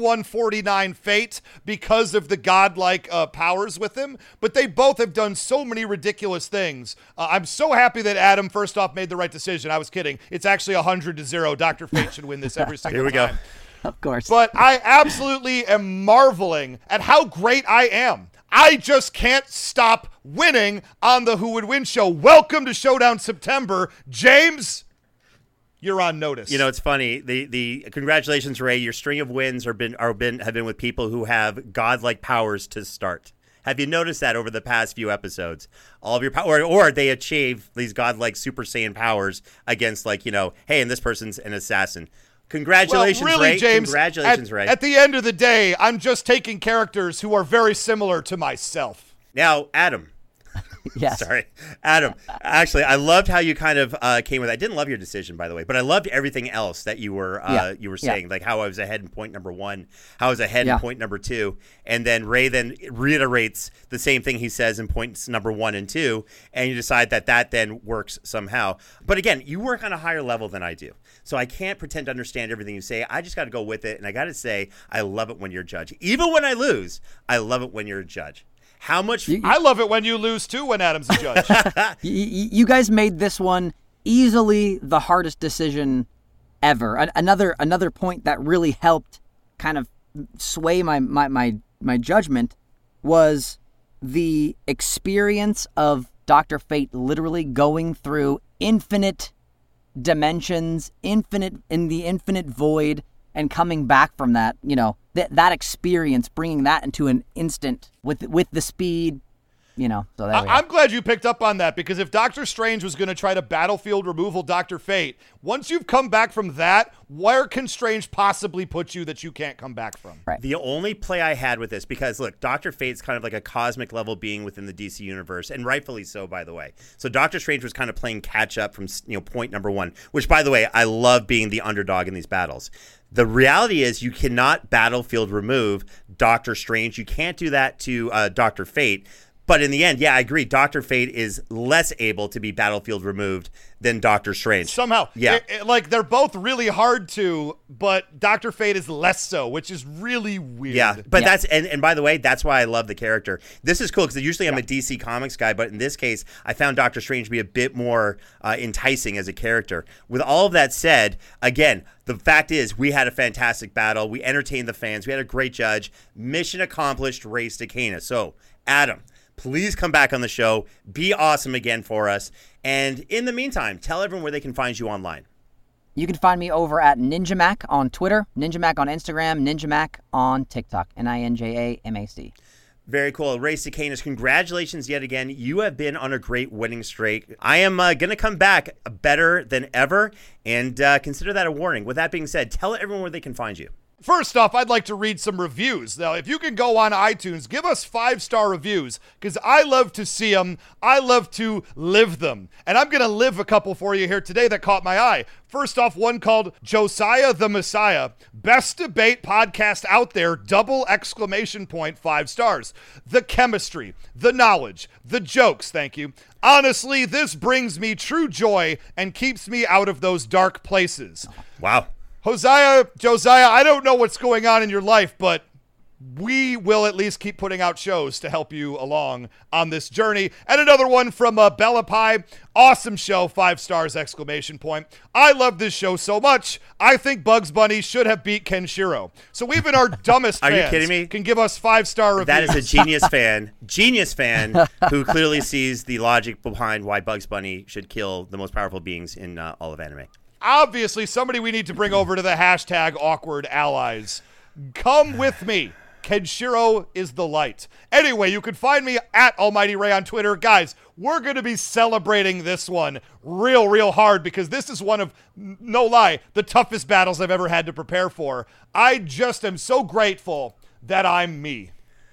51-49 fate because of the godlike powers with him, but they both have done so many ridiculous things. I'm so happy that Adam, first off, made the right decision. I was kidding. It's actually 100-0. Dr. Fate should win this every single time. Here we go. Of course. But I absolutely am marveling at how great I am. I just can't stop winning on the Who Would Win show. Welcome to Showdown September. James, you're on notice. It's funny. The congratulations, Ray. Your string of wins have been with people who have godlike powers to start. Have you noticed that over the past few episodes? All of your power, or they achieve these godlike Super Saiyan powers against, hey, and this person's an assassin. Congratulations, well, really, Ray. James, Congratulations, Ray. At the end of the day, I'm just taking characters who are very similar to myself. Now, Adam. Yes. Sorry. Adam, actually, I loved how you kind of came with that. I didn't love your decision, by the way, but I loved everything else that you were saying, like how I was ahead in point number 1, how I was ahead in point number 2, and then Ray then reiterates the same thing he says in points number 1 and 2, and you decide that then works somehow. But again, you work on a higher level than I do, so I can't pretend to understand everything you say. I just got to go with it, and I got to say, I love it when you're a judge. Even when I lose, I love it when you're a judge. How much? I love it when you lose, too, when Adam's a judge. You guys made this one easily the hardest decision ever. Another point that really helped kind of sway my judgment was the experience of Dr. Fate literally going through infinite dimensions, in the infinite void, and coming back from that, that experience, bringing that into an instant with the speed, so there we go. I'm glad you picked up on that, because if Doctor Strange was going to try to battlefield removal Dr. Fate, once you've come back from that, where can Strange possibly put you that you can't come back from? Right. The only play I had with this, because look, Dr. Fate's kind of like a cosmic level being within the DC universe, and rightfully so, by the way. So Doctor Strange was kind of playing catch up from point number 1, which, by the way, I love being the underdog in these battles. The reality is you cannot battlefield remove Doctor Strange. You can't do that to Dr. Fate. But in the end, I agree. Dr. Fate is less able to be battlefield removed than Doctor Strange. Somehow. Yeah. They're both really hard to, but Dr. Fate is less so, which is really weird. Yeah, but that's, and by the way, that's why I love the character. This is cool, because usually I'm a DC Comics guy, but in this case, I found Doctor Strange to be a bit more enticing as a character. With all of that said, again, the fact is, we had a fantastic battle. We entertained the fans. We had a great judge. Mission accomplished, race to Cana. So, Adam, please come back on the show. Be awesome again for us. And in the meantime, tell everyone where they can find you online. You can find me over at NinjaMac on Twitter, NinjaMac on Instagram, NinjaMac on TikTok, NinjaMac. Very cool. Ray Cicanas, congratulations yet again. You have been on a great winning streak. I am going to come back better than ever, and consider that a warning. With that being said, tell everyone where they can find you. First off, I'd like to read some reviews. Now, if you can go on iTunes, give us 5-star reviews, because I love to see them. I love to live them. And I'm going to live a couple for you here today that caught my eye. First off, one called Josiah the Messiah. Best debate podcast out there, ! 5 stars. The chemistry, the knowledge, the jokes, thank you. Honestly, this brings me true joy and keeps me out of those dark places. Wow. Josiah, I don't know what's going on in your life, but we will at least keep putting out shows to help you along on this journey. And another one from Bella Pie. Awesome show, 5 stars, ! I love this show so much, I think Bugs Bunny should have beat Kenshiro. So even our dumbest Are fans you kidding me? Can give us 5-star reviews. That is a genius fan who clearly sees the logic behind why Bugs Bunny should kill the most powerful beings in all of anime. Obviously, somebody we need to bring over to the hashtag awkward allies. Come with me. Kenshiro is the light. Anyway, you can find me at Almighty Ray on Twitter. Guys, we're going to be celebrating this one real hard because this is one of, no lie, the toughest battles I've ever had to prepare for. I just am so grateful that I'm me.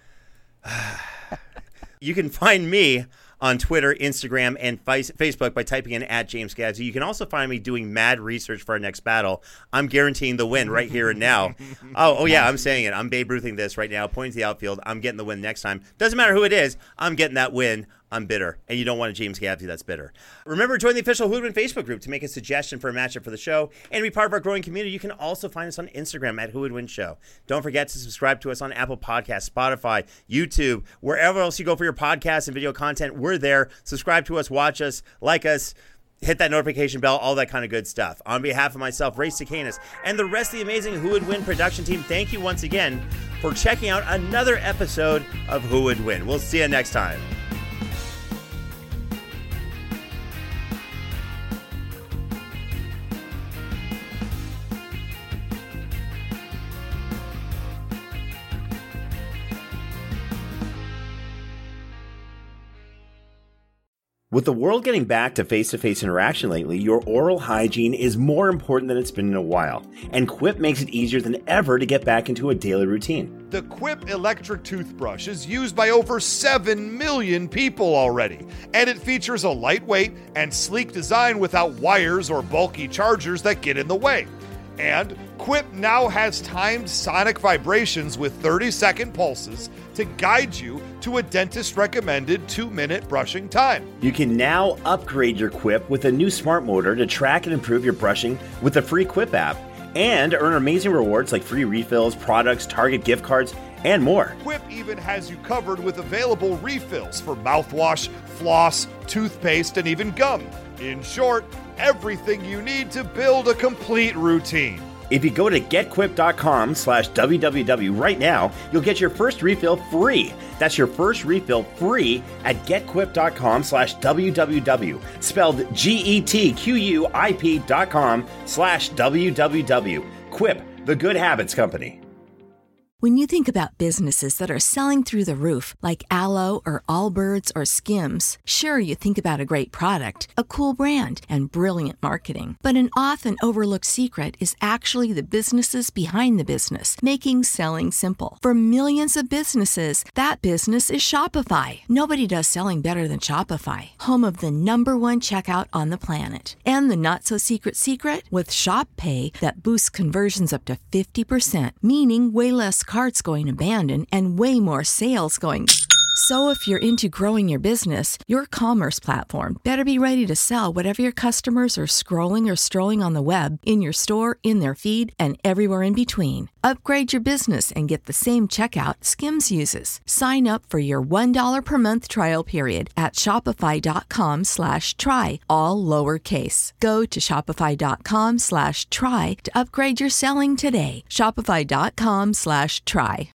You can find me on Twitter, Instagram, and Facebook by typing in @JamesGadzey. You can also find me doing mad research for our next battle. I'm guaranteeing the win right here and now. Oh yeah, I'm saying it. I'm Babe Ruthing this right now, pointing to the outfield. I'm getting the win next time. Doesn't matter who it is. I'm getting that win. I'm bitter. And you don't want a James Gadzey that's bitter. Remember, join the official Who Would Win Facebook group to make a suggestion for a matchup for the show and be part of our growing community. You can also find us on Instagram at Who Would Win Show. Don't forget to subscribe to us on Apple Podcasts, Spotify, YouTube, wherever else you go for your podcasts and video content. We're there. Subscribe to us, watch us, like us, hit that notification bell, all that kind of good stuff. On behalf of myself, Ray Cicanis, and the rest of the amazing Who Would Win production team, thank you once again for checking out another episode of Who Would Win. We'll see you next time. With the world getting back to face-to-face interaction lately, your oral hygiene is more important than it's been in a while. And Quip makes it easier than ever to get back into a daily routine. The Quip electric toothbrush is used by over 7 million people already, and it features a lightweight and sleek design without wires or bulky chargers that get in the way. And Quip now has timed sonic vibrations with 30-second pulses to guide you to a dentist-recommended 2-minute brushing time. You can now upgrade your Quip with a new smart motor to track and improve your brushing with the free Quip app and earn amazing rewards like free refills, products, Target gift cards, and more. Quip even has you covered with available refills for mouthwash, floss, toothpaste, and even gum. In short, everything you need to build a complete routine. If you go to getquip.com/www right now, you'll get your first refill free. That's your first refill free at getquip.com/www. Spelled GETQUIP.com/www. Quip, the Good Habits Company. When you think about businesses that are selling through the roof, like Aloe or Allbirds or Skims, sure, you think about a great product, a cool brand, and brilliant marketing. But an often overlooked secret is actually the businesses behind the business, making selling simple. For millions of businesses, that business is Shopify. Nobody does selling better than Shopify, home of the #1 checkout on the planet. And the not-so-secret secret? With Shop Pay, that boosts conversions up to 50%, meaning way less carts going abandoned and way more sales going. So if you're into growing your business, your commerce platform better be ready to sell whatever your customers are scrolling or strolling on the web, in your store, in their feed, and everywhere in between. Upgrade your business and get the same checkout Skims uses. Sign up for your $1 per month trial period at shopify.com/try, all lowercase. Go to shopify.com/try to upgrade your selling today. Shopify.com/try.